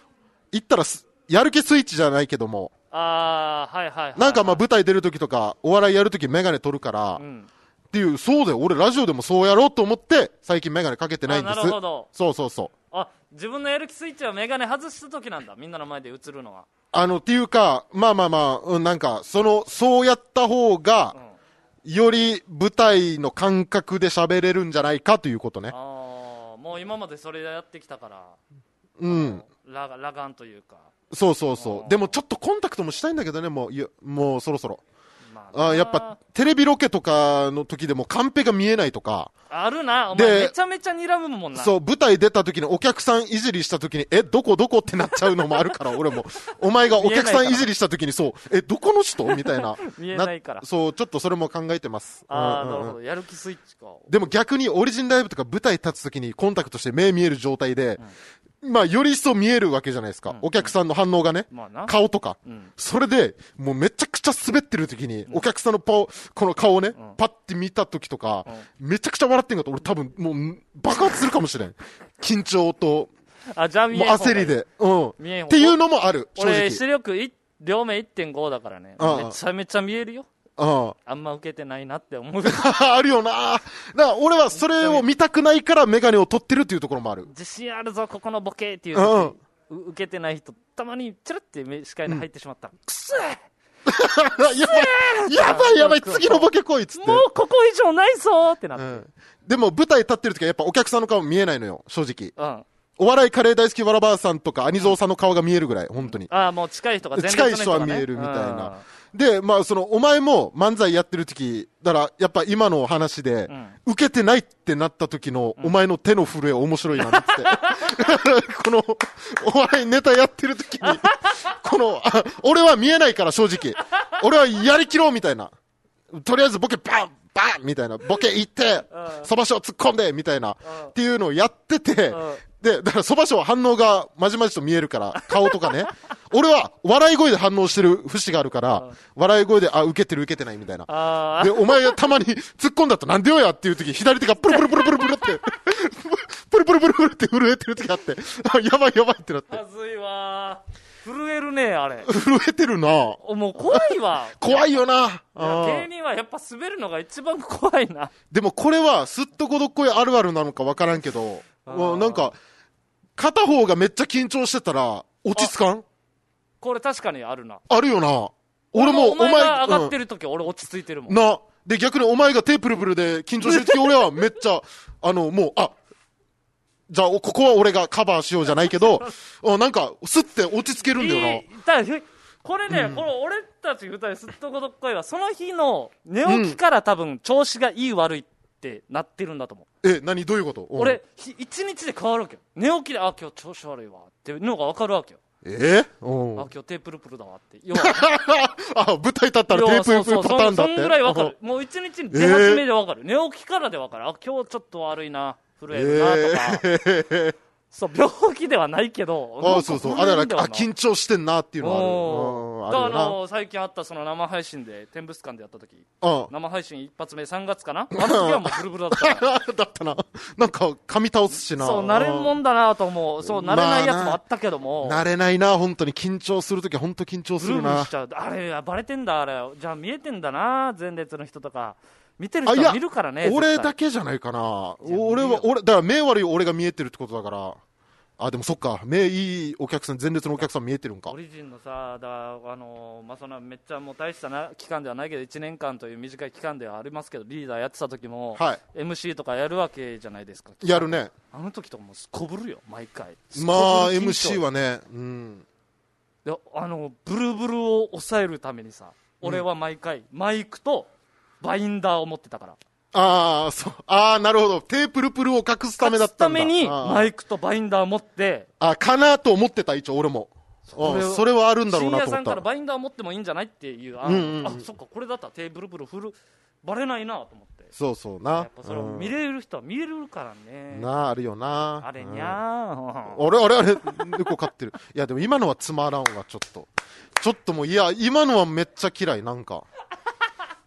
言ったらやる気スイッチじゃないけども、 ああ、はいはいはい、はい。 なんかまあ舞台出るときとか、お笑いやるときメガネ取るから、うん、っていう、そうだよ、俺ラジオでもそうやろうと思って、最近メガネかけてないんです。 なるほど。 そうそうそう。 あ、自分のやる気スイッチはメガネ外したときなんだ、みんなの前で映るのは。 あの、っていうか、まあまあまあ、うん、なんか、その、そうやった方が、うん、より舞台の感覚で喋れるんじゃないかということね。 ああ、もう今までそれやってきたから、 うん。 ラガ、ラガンというか。 そうそうそう。でもちょっとコンタクトもしたいんだけどね、もう、いやもうそろそろ。まあ、あやっぱテレビロケとかの時でもカンペが見えないとか。 あるな、お前めちゃめちゃ睨むもんな。 そう、舞台出た時にお客さんいじりした時に、え、どこどこってなっちゃうのもあるから、俺も。お前がお客さんいじりした時に、そう、え、どこの人みたいな。 見えないから。 そう、ちょっとそれも考えてます。 ああ、うんうん、なるほど。やる気スイッチか。 でも逆にオリジンライブとか舞台立つ時にコンタクトして目見える状態で、うんまあ、より一層見えるわけじゃないですか。うん、お客さんの反応がね。まあ、顔とか、うん。それで、もうめちゃくちゃ滑ってる時に、うん、お客さんのパこの顔をね、うん、パッて見た時とか、うん、めちゃくちゃ笑ってんかと、俺多分もう爆発するかもしれん。緊張と、 あ、じゃあ見えんもう焦りで。うん。見えんっていうのもある、正直。 俺、視力い、両目 いってんご だからね。めちゃめちゃ見えるよ。あ, あんま受けてないなって思うあるよな。だから俺はそれを見たくないからメガネを取ってるっていうところもある。 自信あるぞここのボケっていう時、うん、受けてない人たまにチラって視界に入ってしまった、うん、くせえやばいやばいやばい次のボケ来いっつって、 もうここ以上ないぞってなって、うん、 でも舞台立ってる時はやっぱお客さんの顔見えないのよ正直、うん、お笑いカレー大好きわらばあさんとかアニゾーさんの顔が見えるぐらい本当に、 ああもう近い人が全然、 ね、近い人は見えるみたいな。で、まあ、その、お前も漫才やってる時、だから、やっぱ今の話で、うん、受けてないってなった時の、お前の手の震え面白いなって。この、お笑いネタやってる時に、このあ、俺は見えないから正直。俺はやりきろうみたいな。とりあえずボケバンバンみたいな。ボケ行って、そばしを突っ込んでみたいな。っていうのをやってて、で、だからそばしょ反応がまじまじと見えるから、顔とかね。俺は笑い声で反応してる節があるから、笑い声で、あ、受けてる受けてないみたいな。で、お前がたまに突っ込んだとなんでよやっていう時、左手がプルプルプルプルプルって、プルプルプルプルって震えてる時があって、あ、やばいやばいってなって。 まずいわー。震えるね、あれ。 震えてるな。もう怖いわ。 怖いよな。 芸人はやっぱ滑るのが一番怖いな。 でもこれは、すっとこどっこいあるあるなのかわからんけど、なんか、片方がめっちゃ緊張してたら、落ち着かん？ これ確かにあるな。 あるよな。俺も、 お前が上がってる時、うん、俺落ち着いてるもん。 な。で、逆にお前が手プルプルで緊張してる時、俺はめっちゃ、あの、もう、あ、じゃあ、ここは俺がカバーしようじゃないけど、なんか、スッて落ち着けるんだよな。 えー、だこれね、うん、この俺たち二人すっとこどっこいは、その日の寝起きから多分調子がいい悪いってなってるんだと思う。 え、何どういうこと？ 俺、一日で変わるわけよ。寝起きで、あ、今日調子悪いわっていうのが分かるわけよ。 えー、 あ、今日テープルプルだわって。要はあ、舞台立ったらテープルプルパターンだって。 そんぐらい分かる。もう一日に出始めで分かる。えー、寝起きからで分かる。あ、今日ちょっと悪いな。震えるなとか。えーそう病気ではないけど、 あそうそう、あだからあ緊張してんなっていうのはある。 あるあの最近あったその生配信で天物館でやった時、生配信一発目さんがつかな、あの時はもうブルブルだっただったな。なんか噛み倒すしな。 そう慣れんもんだなと思う。そう慣れないやつもあったけども、 慣れないな本当に緊張する時は本当緊張するな。ブルブルしちゃう。 あれバレてんだあれ。じゃあ見えてんだな前列の人とか。見てる人は見るからね。 俺だけじゃないかな。俺は俺だから目悪い俺が見えてるってことだから。あでもそっか目いいお客さん前列のお客さん見えてるんか。 オリジンのさだあのまあそんなめっちゃもう大したな期間ではないけどいちねんかんという短い期間ではありますけどリーダーやってた時も、はい、エムシー とかやるわけじゃないですか。 やるね。 あの時とかもすこぶるよ毎回。 まあ エムシー はね、うん、 であのブルブルを抑えるためにさ俺は毎回、うん、マイクとバインダーを持ってたから。 ああ、そう。ああ、なるほど。テープルプルを隠すためだったんだ。 隠すためにマイクとバインダーを持って。 あかなと思ってた、一応俺も。それ, それはあるんだろうなと思った。深夜さんからバインダー持ってもいいんじゃないっていう。あ、うんうんうん、あそっか、これだったらテープルプル振る、バレないなと思って。 そうそうな。 やっぱそれを見れる人は見れるからね。 なあ、あるよな。 あれにゃー。 うん、俺、あれ、あれ、猫飼ってる。いや、でも今のはつまらんわ、ちょっと。ちょっともう、いや、今のはめっちゃ嫌い、なんか。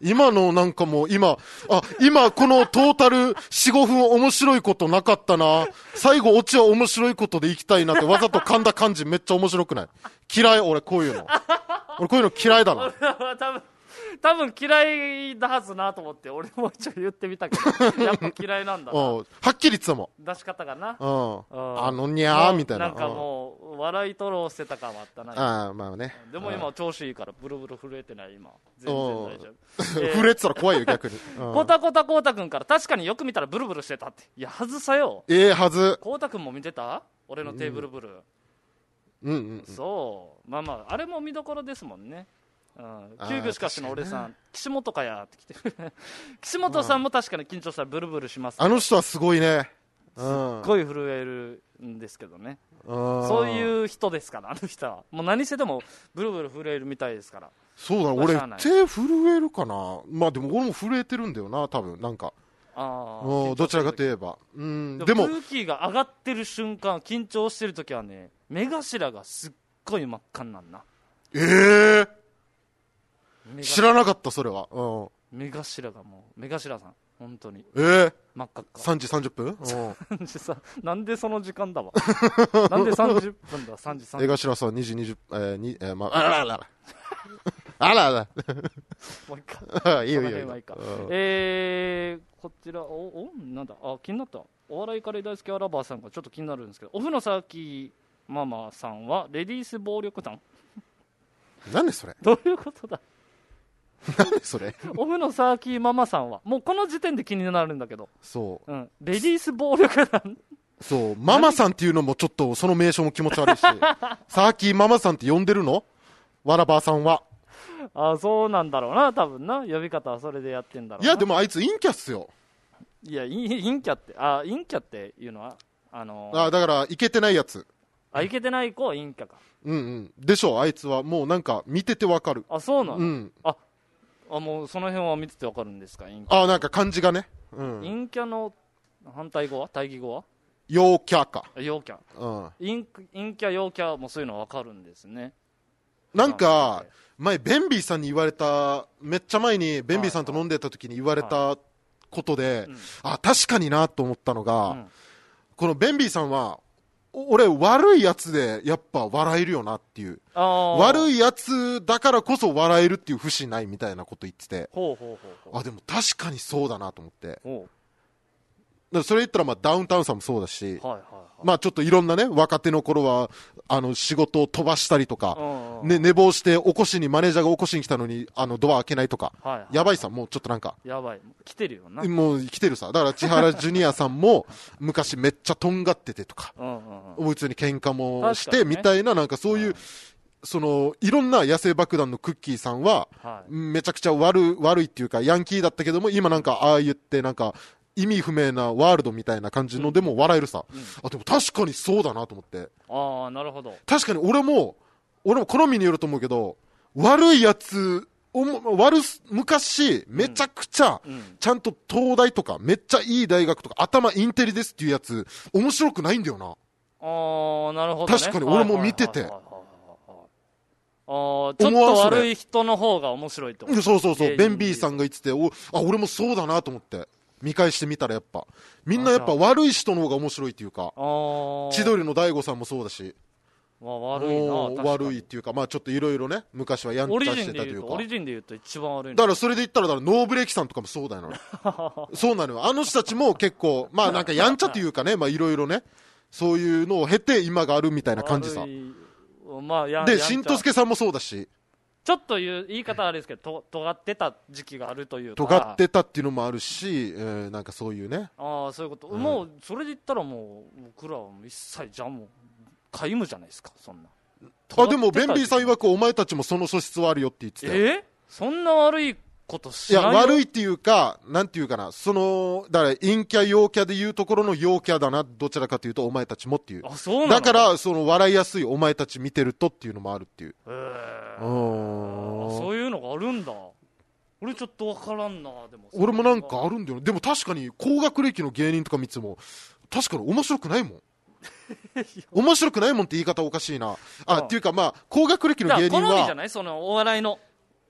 今のなんかもう今、あ、今このトータルよん、ごふん面白いことなかったな。最後オチは面白いことでいきたいなってわざと噛んだ感じめっちゃ面白くない？嫌い、俺こういうの。俺こういうの嫌いだな。 俺は多分、多分嫌いだはずなと思って、俺も一応言ってみたけど、やっぱ嫌いなんだな。 はっきり言ってたもん。 出し方がな。 うん。あのにゃーみたいな。 なんかもう、笑い取ろうしてた感はあったな。 ああ、まあね。 でも今調子いいからブルブル震えてない今。全然大丈夫。 震えてたら怖いよ逆に。 コタコタコータくんから確かによく見たらブルブルしてたって。いや、はずさよ。 ええはず。 コータくんも見てた？俺のテーブルブル。 うんうん。 そう。まあまあ、あれも見どころですもんね。うん、救急しかしの俺さん、岸本かやってきてる岸本さんも確かに緊張したらブルブルします、 あの人はすごいね、 すっごい震えるんですけどね、うん、そういう人ですからあの人はもう何せでもブルブル震えるみたいですから。 そうだ、俺手震えるかな。まあでも俺も震えてるんだよな多分。なんかあどちらかといえば、うん、 でも空気が上がってる瞬間緊張してる時はね目頭がすっごい真っ赤になるな。 ええー知らなかったそれは、うん、 目頭がもう目頭さん本当にえー、 真っ赤っかさんじさんじゅっぷんなんでその時間だわなんでさんじゅっぷんださんじさんじゅっぷん目頭さんにじにじゅう、えーにえーまあ、あらあらあらあらもう一回いいよいいよいいよ、 えー、こちらおおなんだあ気になったお笑いカレー大好きアラバーさんがちょっと気になるんですけどオフのサーキーママさんはレディース暴力団なんでそれどういうことだなんでそれオフのサーキーママさんはもうこの時点で気になるんだけどそう、 うん、レディース暴力団そうママさんっていうのもちょっとその名称も気持ち悪いしサーキーママさんって呼んでるのわらばーさんは。 あそうなんだろうな多分な呼び方はそれでやってんだろうな。 いやでもあいつ陰キャっすよ。 いや陰キャってあ陰キャっていうのはあのー、 あだからイケてないやつあイケてない子は陰キャかうんうんでしょあいつはもうなんか見ててわかる。 あそうなの、 うん、 ああもうその辺は見ててわかるんですか陰キャあなんか漢字がね、うん、 陰キャの反対語は対義語は陽キャか陽キャ、うん、陰, 陰キャ陽キャもそういうのわかるんですね。 なんか前ベンビーさんに言われためっちゃ前にベンビーさんと飲んでた時に言われたことで、はいはいうん、あ確かになと思ったのが、うん、このベンビーさんは俺悪いやつでやっぱ笑えるよなっていう悪いやつだからこそ笑えるっていう節ないみたいなこと言っててほうほうほうほうあでも確かにそうだなと思ってほうだからそれ言ったらまあダウンタウンさんもそうだし、はいはいはい、まあちょっといろんなね若手の頃はあの仕事を飛ばしたりとか、ね、寝坊して起こしにマネージャーが起こしに来たのにあのドア開けないとか、はいはい、やばいさもうちょっとなんかやばい来てるよなもう来てるさだから千原ジュニアさんも昔めっちゃとんがっててとかうん、うん、普通に喧嘩もして、ね、みたいななんかそういう、うんそのいろんな野生爆弾のクッキーさんは、はい、めちゃくちゃ悪、悪いっていうかヤンキーだったけども今なんかああ言ってなんか意味不明なワールドみたいな感じのでも笑えるさ、うんうん、あでも確かにそうだなと思ってああなるほど確かに俺も俺も好みによると思うけど悪いやつ悪昔めちゃくちゃ、うんうん、ちゃんと東大とかめっちゃいい大学とか頭インテリですっていうやつ面白くないんだよな。 ああなるほど、ね、 確かに俺も見ててあちょっと悪い人の方が面白いってこと。 そうそうそうベンビーさんが言ってておあ俺もそうだなと思って見返してみたらやっぱみんなやっぱ悪い人の方が面白いっていうか千鳥の大悟さんもそうだし、 まあ、悪いな悪いっていうかまあちょっといろいろね昔はやんちゃしてたというかオリジンで言うと一番悪いのだからそれで言ったらだからノーブレーキさんとかもそうだよなそうなのよあの人たちも結構まあなんかやんちゃというかねまあいろいろねそういうのを経て今があるみたいな感じさまあ、やでしんとすけさんもそうだしちょっと言う言い方あれですけどと尖ってた時期があるというか尖ってたっていうのもあるし、えー、なんかそういうねああそういうこと、うん、もうそれで言ったらもう僕らは一切じゃんもう皆無じゃないですかそんなあでもベンビーさん曰くお前たちもその素質はあるよって言ってたよ。 えそんな悪いことしないよ。 いや悪いっていうかなんていうかなそのだから陰キャ陽キャでいうところの陽キャだなどちらかというとお前たちもっていうあそうなのだからその笑いやすいお前たち見てるとっていうのもあるっていうへえそういうのがあるんだ俺ちょっと分からんなでも俺もなんかあるんだよでも確かに高学歴の芸人とか見ても確かに面白くないもん面白くないもんって言い方おかしいなあっていうかまあ高学歴の芸人は好みじゃないそのお笑いの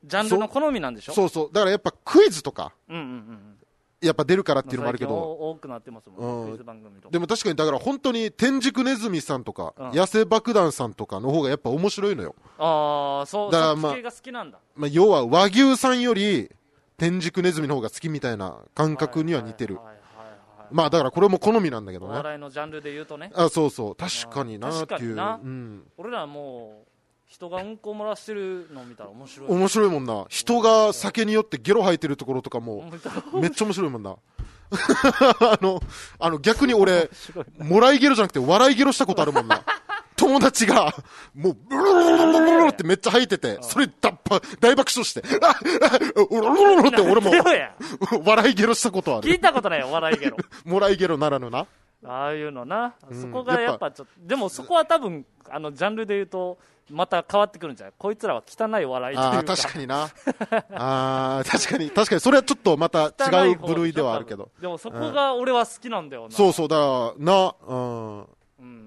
ジャンルの好みなんでしょ。 そうそう。だからやっぱクイズとか、 うんうんうん、 やっぱ出るからっていうのもあるけど、 まあ、多くなってますもんね、うん、クイズ番組とか。 でも確かにだから本当に天竺ネズミさんとか、うん、野生爆弾さんとかの方がやっぱ面白いのよ。 ああ、そうだからまあ、系が好きなんだ。 まあ、要は和牛さんより天竺ネズミの方が好きみたいな感覚には似てる。はいはいはいはい、まあだからこれも好みなんだけどね。 お笑いのジャンルで言うとね。 あ、そうそう、確かになーっていう。 うん、俺らもう人がうんこ漏らしてるのを見たら面白い。 面白いもんな。人が酒によってゲロ吐いてるところとかもめっちゃ面白いもんな。あの、あの逆に俺、もらいゲロじゃなくて笑いゲロしたことあるもんな。友達が、もう、ブルルルルルルルってめっちゃ吐いてて、それ大爆笑して、あうるるるるって俺も、笑いゲロしたことある。 聞いたことないよ、笑いゲロ。 もらいゲロならぬな。 ああいうのな。そこがやっぱちょっと、でもそこは多分、あの、ジャンルで言うと、また変わってくるんじゃない？こいつらは汚い笑いというか。ああ、確かにな。ああ、確かに、確かに、それはちょっとまた違う部類ではあるけど。 でもそこが俺は好きなんだよな。 そうそう、だから、な、うん。うん、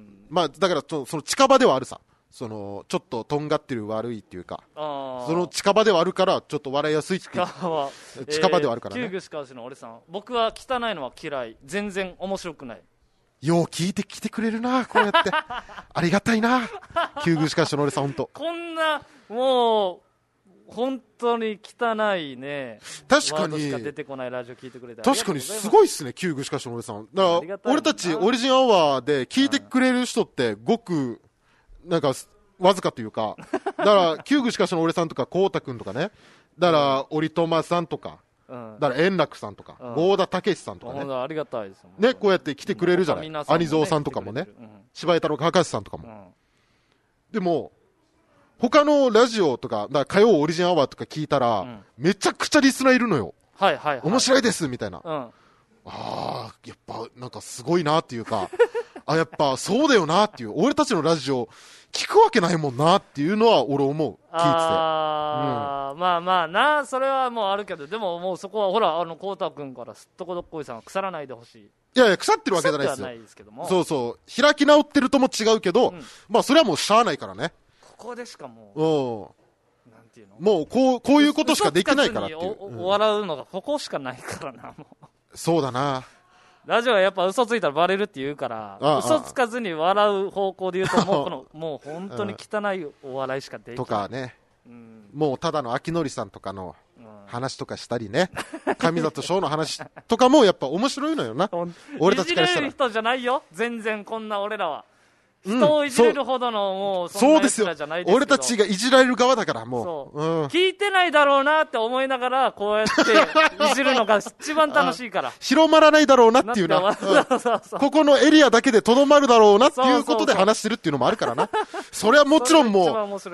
まあ、だからその近場ではあるさ。その、ちょっととんがってる悪いっていうか。その近場ではあるから、ちょっと笑いやすいって近場近場ではあるからね。 キューグシカウシの俺さん。僕は汚いのは嫌い。全然面白くない。 よう聞いてきてくれるな、こうやってありがたいな、旧宮しかしの俺さん、本当こんなもう本当に汚いね、 確かにワードしか出てこないラジオ聞いてくれて確かにすごいっすね、旧宮しかしの俺さん。だから俺たちオリジンアワーで聞いてくれる人ってごくなんかわずかというか、だから旧宮しかしの俺さんとかこうたくんとかね、だから折笘さんとか、うん、だから円楽さんとか郷田武史さんとかね、 ありがたいですもんね、こうやって来てくれるじゃない、ね、兄蔵さんとかもね、うん、柴井太郎博士さんとかも、うん、でも他のラジオとか、だから火曜オリジンアワーとか聞いたら、うん、めちゃくちゃリスナーいるのよ、 はいはいはい、 面白いですみたいな、 うん、ああやっぱなんかすごいなっていうかあ、やっぱそうだよなっていう、俺たちのラジオ聞くわけないもんなっていうのは俺思う、聞いてて。 あ、うん、まあまあな、それはもうあるけど、でももうそこはほら、あの、こうたくんからすっとこどっこいさんは腐らないでほしい。 いやいや、腐ってるわけじゃないですよ。 腐ってはないですけども。 そうそう。開き直ってるとも違うけど、うん、まあそれはもうしゃあないからね。 ここでしかもう、うん、なんていうの、もうこう、こういうことしかできないからっていう。 おお笑うのがここしかないからな、もう。 そうだな。 ラジオはやっぱ嘘ついたらバレるって言うから、ああ嘘つかずに笑う方向で言うと、もうこのもう本当に汚いお笑いしかできない。 とかね、うん、もうただの秋典さんとかの話とかしたりね、上里翔の話とかもやっぱ面白いのよな。俺たちからしたら。 いじれる人じゃないよ、全然こんな俺らは。人をいじれるほどの、もうそんな奴らじゃないですけど。俺たちがいじられる側だからもう。 そう、うん、聞いてないだろうなって思いながらこうやっていじるのが一番楽しいから。 広まらないだろうなっていうな。ここのエリアだけでとどまるだろうなっていうことで話してるっていうのもあるからな。それはもちろんもう、もう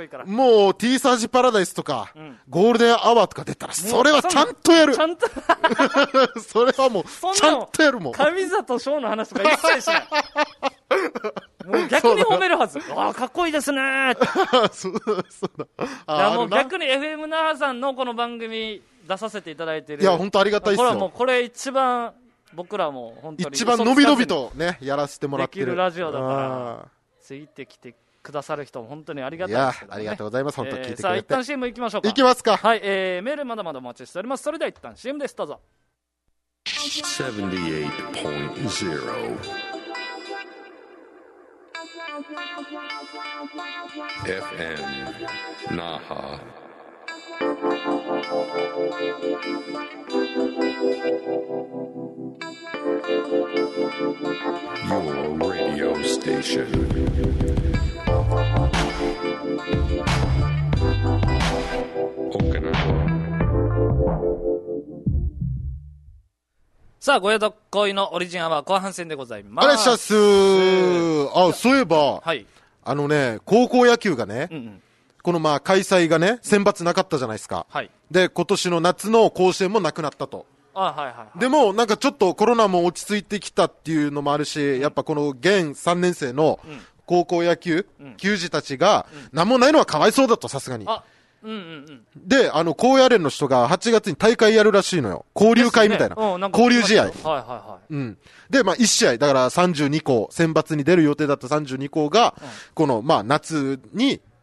T サージパラダイスとか、うん、ゴールデンアワーとか出たらそれはちゃんとやる。ちゃんとそれはもうちゃんとやるもん。 上里翔の話とか一切しない。もう逆に褒めるはず。ああ、かっこいいですねーってそうそうだ。いやもう逆に エフエム 那覇さんのこの番組出させていただいてる。 いや本当ありがたいっすよ。 これはもうこれ一番僕らも本当に一番伸び伸びとねやらせてもらってるできるラジオだからついてきてくださる人も本当にありがたいですけど、ね、 いやありがとうございます、本当聞いてくれて。さあ一旦 シーエム 行きましょうか。 行きますか。 はい、えー、メールまだまだお待ちしております。それでは一旦 シーエム です、どうぞ。 セブンティエイトポイントゼロエフエム Naha Your radio station Okinawa。 さあ、ごやどっこいのオリジンアワー後半戦でございます。 お願いします。あ、そういえば、 はい、あのね、高校野球がね、うんうん、このまあ開催がね、選抜なかったじゃないですか。 はい、 で、今年の夏の甲子園もなくなったと。 あ、はいはいはい、 でも、なんかちょっとコロナも落ち着いてきたっていうのもあるし、うん、やっぱこの現さんねん生の高校野球、うん、球児たちが、なんもないのはかわいそうだと、さすがに。 あうんうんうん、 で、あの、高野連の人がはちがつに大会やるらしいのよ。交流会みたいな。ねうん、なんか交流試合。はいはいはい。 うん。で、まあ、いち試合、だからさんじゅうにこ、選抜に出る予定だったさんじゅうにこが、うん、この、まあ、夏に、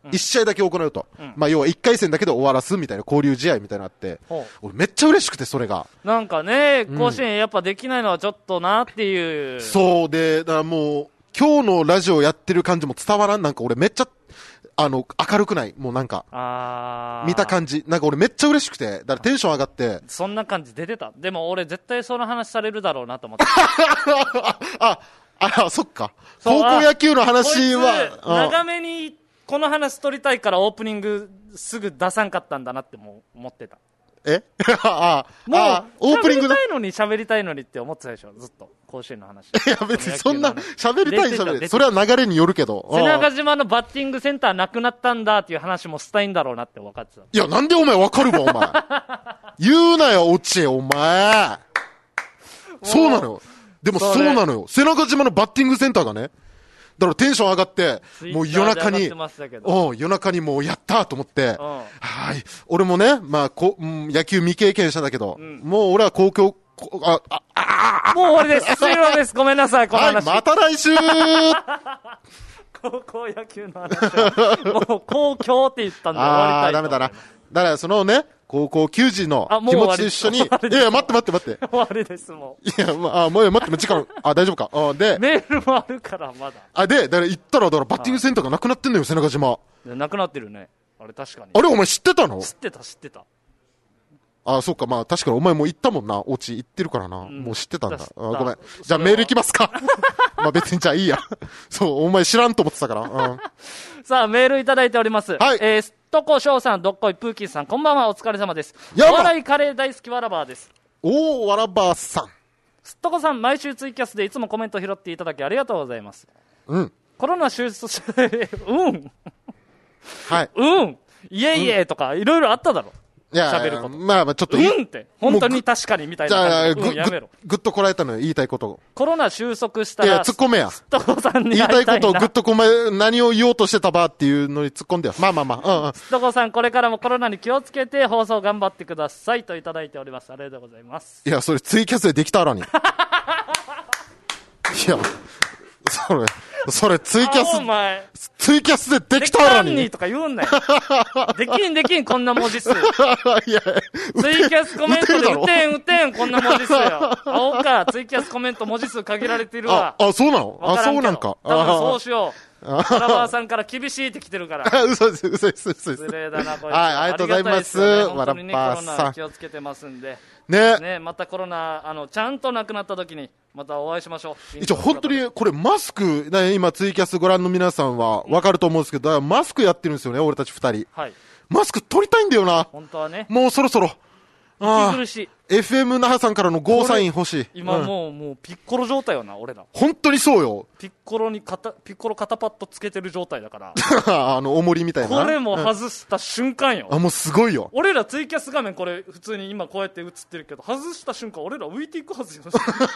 いち試合だけ行うと、うん、まあ要はいっかい戦だけで終わらすみたいな交流試合みたいなのあって、うん、俺めっちゃ嬉しくて、それがなんかね、甲子園やっぱできないのはちょっとなっていう、 うん、そうで、だからもう今日のラジオやってる感じも伝わらん。なんか俺めっちゃあの明るくない、もうなんかあ見た感じ、なんか俺めっちゃ嬉しくて、だからテンション上がって、 そんな感じ出てた。でも俺絶対その話されるだろうなと思ってああ、そっか。高校野球の話は長めにこの話取りたいからオープニングすぐ出さんかったんだなっても思ってた。 えああ、もうオープニング喋りたいのに喋りたいのにって思ってたでしょ、ずっと甲子園の話。いや別にそんな喋りたい喋り、それは流れによるけど、 瀬長島のバッティングセンターなくなったんだっていう話もしたいんだろうなって分かってた。 いやなんでお前分かるわお前言うなよオチお前そうなのよ。でもそうなのよ、瀬長島のバッティングセンターがね、だからテンション上がって、もう夜中に、お夜中にもうやったと思って、はい、俺もね、まあこ、うん、野球未経験者だけど、うん、もう俺は高校、あ、あ、あ、 もう終わりです。終了です。ごめんなさい、この話。 はい、また来週高校野球の話は、もう高校って言ったんで終わりたいと。 あー、ダメだな。だからそのね、高校球児の気持ちと一緒に、いやいや、待って待って待って。 終わりです、もう。いや、まあ、もう待って、時間、あ、大丈夫か。あで、 メールもあるから、まだ。 あ、で、だから行ったら、だからバッティングセンターがなくなってんのよ、瀬長島。 なくなってるね。あれ確かに。 あれ、お前知ってたの？ 知ってた、知ってた。 あ、そっか、まあ、確かにお前も行ったもんな、お家行ってるからな。うん、もう知ってたんだ。あ、ごめん。じゃあメール行きますか。まあ別にじゃあいいや。そう、お前知らんと思ってたから。うん、 さあ、メールいただいております。 はい。 えー、すっとこしょうさん、どっこいプーキーさん、こんばんは、お疲れ様です。お笑いカレー大好きわらばーです。 おー、わらばーさん。 すっとこさん、毎週ツイキャスでいつもコメント拾っていただきありがとうございます。 うん。 コロナ収束して、うん。 はい。 うん。いえいえとか、いろいろあっただろ。 いや、 喋ること。 まあまあちょっと。 うんって。本当に確かにみたいな感じで。うん、やめろ。 ぐっとこらえたのよ、言いたいこと。 コロナ収束したら。 いや、突っ込めや。 すっとこさんに言いたいことをぐっとこめ、何を言おうとしてたばっていうのに突っ込んでよ。まあまあまあ。うんうん。 すっとこさん、これからもコロナに気をつけて放送頑張ってくださいといただいております。ありがとうございます。 いや、それツイキャスでできたらに。いや、それ。それツイキャス、ツイキャスでできたらに。 できたんにとか言うんなよ。できんできん、こんな文字数。いや、ツイキャスコメントで打てん打てん、こんな文字数よ。青か、ツイキャスコメント文字数限られてるわ。 あ、あそうなの？あ、そうなんか。 多分そうしよう。ラバーさんから厳しいって来てるから。 嘘です、嘘です、嘘です。 失礼だな、これ。 はい、ありがとうございます。わらばーさん。気をつけてますんで。 ね。 ね、またコロナ、あの、ちゃんとなくなった時に、またお会いしましょう。 一応本当にこれマスク、ね、今ツイキャスご覧の皆さんはわかると思うんですけど、マスクやってるんですよね、俺たち二人。 はい。 マスク取りたいんだよな。 本当はね。 もうそろそろ。 息苦しい。 エフエム 那覇さんからのゴーサイン欲しい。 今もう、うん、もうピッコロ状態よな、俺ら。 本当にそうよ。 ピッコロに肩、ピッコロ肩パッドつけてる状態だから。 あの、重りみたいな。 これも外した瞬間よ。 うん、あ、もうすごいよ。 俺らツイキャス画面これ普通に今こうやって映ってるけど、外した瞬間俺ら浮いていくはずよ。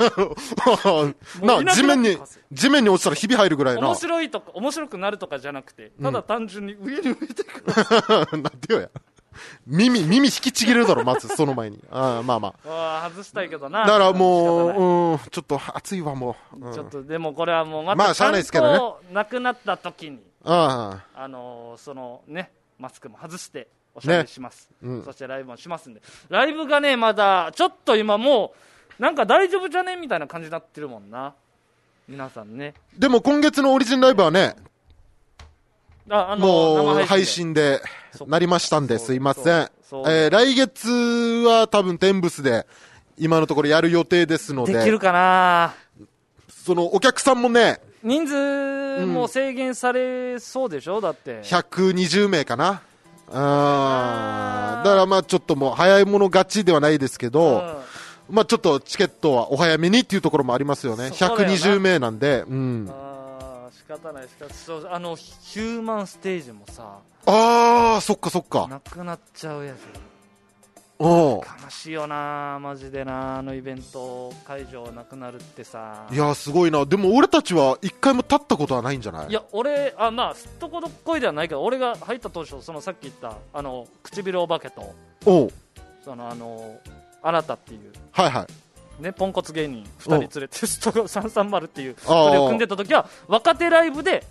な、地面に、地面に落ちたらひび入るぐらいな。 面白いとか、面白くなるとかじゃなくて、ただ単純に上に浮いていく。 なんでよや。耳、耳引きちぎれるだろ、まず、その前に。あまあまあ。あ外したいけどな。 だからもう、うん、ちょっと暑いわ、もう。うん、ちょっと、でもこれはもう、また、ちゃんとなくなった時に、 ああのー、そのね、マスクも外して、おしゃべりします、ねうん。そしてライブもしますんで。ライブがね、まだ、ちょっと今もう、なんか大丈夫じゃねみたいな感じになってるもんな。皆さんね。 でも今月のオリジンライブはね、 ああのもう配信でなりましたんですいません。えー、来月は多分テンブスで今のところやる予定ですので。 できるかな。 そのお客さんもね、 人数も制限されそうでしょ、うん、だってひゃくにじゅうめいかな。あだからまあちょっともう早い者勝ちではないですけど、うん、まあちょっとチケットはお早めにっていうところもありますよね。ひゃくにじゅうめいなんで、うん。 仕方ない仕方ない。あのヒューマンステージもさ、 あーそっかそっかなくなっちゃうやつ。 お悲しいよな、マジでな。あのイベント会場なくなるってさ。 いやすごいな。でも俺たちは一回も立ったことはないんじゃない？ いや俺あまあすっとこどっこいではないけど、俺が入った当初そのさっき言ったあの唇お化けとおそのあのあなたっていうはいはいね、ポンコツ芸人ふたり連れてストさんさんまるっていうそれを組んでた時は若手ライブで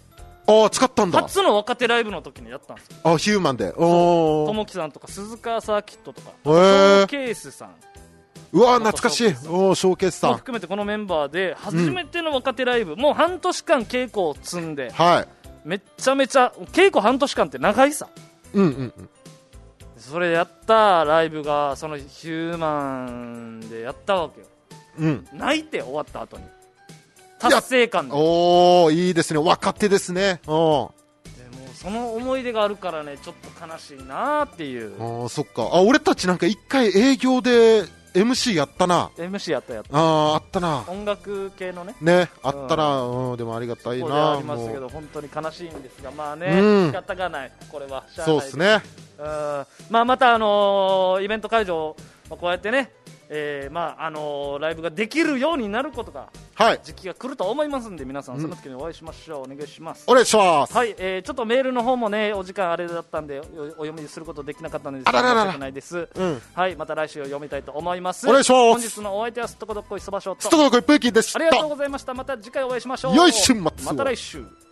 ああ、使ったんだ。 初の若手ライブの時にやったんですよ。 あ、ヒューマンで。おー。 ともきさんとか鈴川サーキットとか、 へー。 ショーケースさん、 うわ、懐かしい。おー、ショーケースさん。 含めてこのメンバーで初めての若手ライブ、うん、もう半年間稽古を積んで、 はい。 めっちゃめちゃ稽古半年間って長いさ。 うんうんうん。 それやったライブがそのヒューマンでやったわけよ。 うん。 泣いて終わった後に達成感で。 おー、いいですね。若手ですね。おでもその思い出があるからね、ちょっと悲しいなーっていう。 ああ、そっか。あ、俺たちなんか一回営業で エムシー やったな。 エムシー やったやった。 ああ、あったな。 音楽系のねね、あったな。うん、うん、でもありがたいな。 そうでありますけど、本当に悲しいんですが、まあね、 うん、 仕方がない、これはしゃあない。 そうですね。 うん、まあ、また、あのー、イベント会場、まあ、こうやってね、えーまああのー、ライブができるようになることが、 はい、 時期が来ると思いますんで、皆さんその時にお会いしましょう。お願いします。 お願いします。 はい、えー、ちょっとメールの方もね、お時間あれだったんで お, お読みすることできなかったので、 あらららら、 申し訳ないです、 うん、 はい、また来週読みたいと思います。 お願いします。 本日のお相手はすっとこどっこいそばしょうとすっとこどっこいプーキーでした。 ありがとうございました。また次回お会いしましょう。 よい週末を。 また来週。